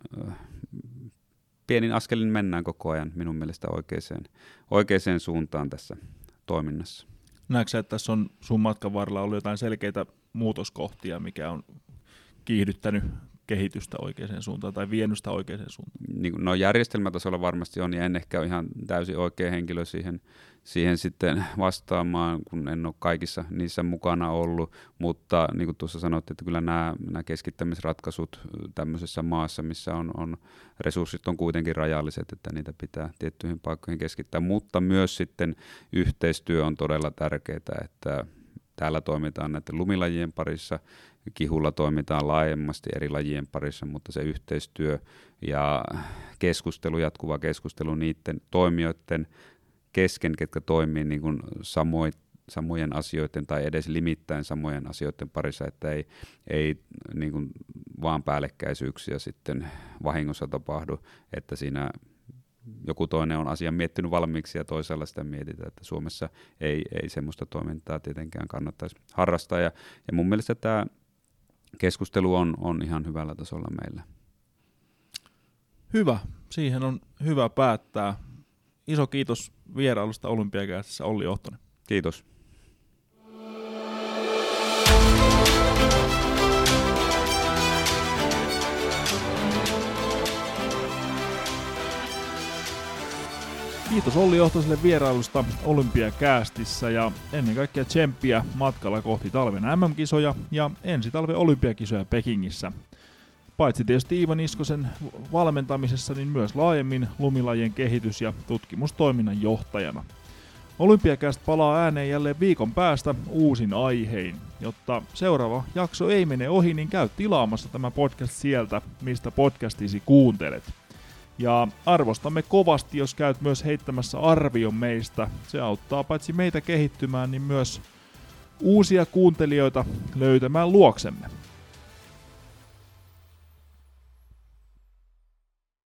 pienin askelin mennään koko ajan minun mielestä oikeaan, oikeaan suuntaan tässä toiminnassa. Näetkö sä, että tässä on sun matkan varrella ollut jotain selkeitä muutoskohtia, mikä on kiihdyttänyt kehitystä oikeaan suuntaan tai vienyt sitä oikeaan suuntaan? Niin, no järjestelmätasolla varmasti on, ja en ehkä ole ihan täysin oikea henkilö siihen, siihen sitten vastaamaan, kun en ole kaikissa niissä mukana ollut, mutta niin kuin tuossa sanottiin, että kyllä nämä, nämä keskittämisratkaisut tämmöisessä maassa, missä on, on resurssit on kuitenkin rajalliset, että niitä pitää tiettyihin paikkoihin keskittää, mutta myös sitten yhteistyö on todella tärkeää, että täällä toimitaan näiden lumilajien parissa, kihulla toimitaan laajemmasti eri lajien parissa, mutta se yhteistyö ja keskustelu, jatkuva keskustelu niiden toimijoiden kesken, ketkä toimii niin kuin samoin, samojen asioiden tai edes limittäin samojen asioiden parissa, että ei, ei niin kuin vaan päällekkäisyyksiä sitten vahingossa tapahdu, että siinä joku toinen on asian miettinyt valmiiksi ja toisella sitä mietitään, että Suomessa ei, ei semmoista toimintaa tietenkään kannattaisi harrastaa. Ja, ja mun mielestä tämä keskustelu on, on ihan hyvällä tasolla meillä. Hyvä. Siihen on hyvä päättää. Iso kiitos vierailusta Olympiakästissä, Olli Ohtonen. Kiitos. Kiitos Olli Ohtoselle vierailusta Olympiakästissä ja ennen kaikkea tsemppiä matkalla kohti talven äm äm-kisoja ja ensi talven olympiakisoja Pekingissä. Paitsi tietysti Iivo Niskosen valmentamisessa, niin myös laajemmin lumilajien kehitys- ja tutkimustoiminnan johtajana. Olympiakäst palaa ääneen jälleen viikon päästä uusin aihein. Jotta seuraava jakso ei mene ohi, niin käy tilaamassa tämä podcast sieltä, mistä podcastisi kuuntelet. Ja arvostamme kovasti, jos käyt myös heittämässä arvion meistä. Se auttaa paitsi meitä kehittymään, niin myös uusia kuuntelijoita löytämään luoksemme.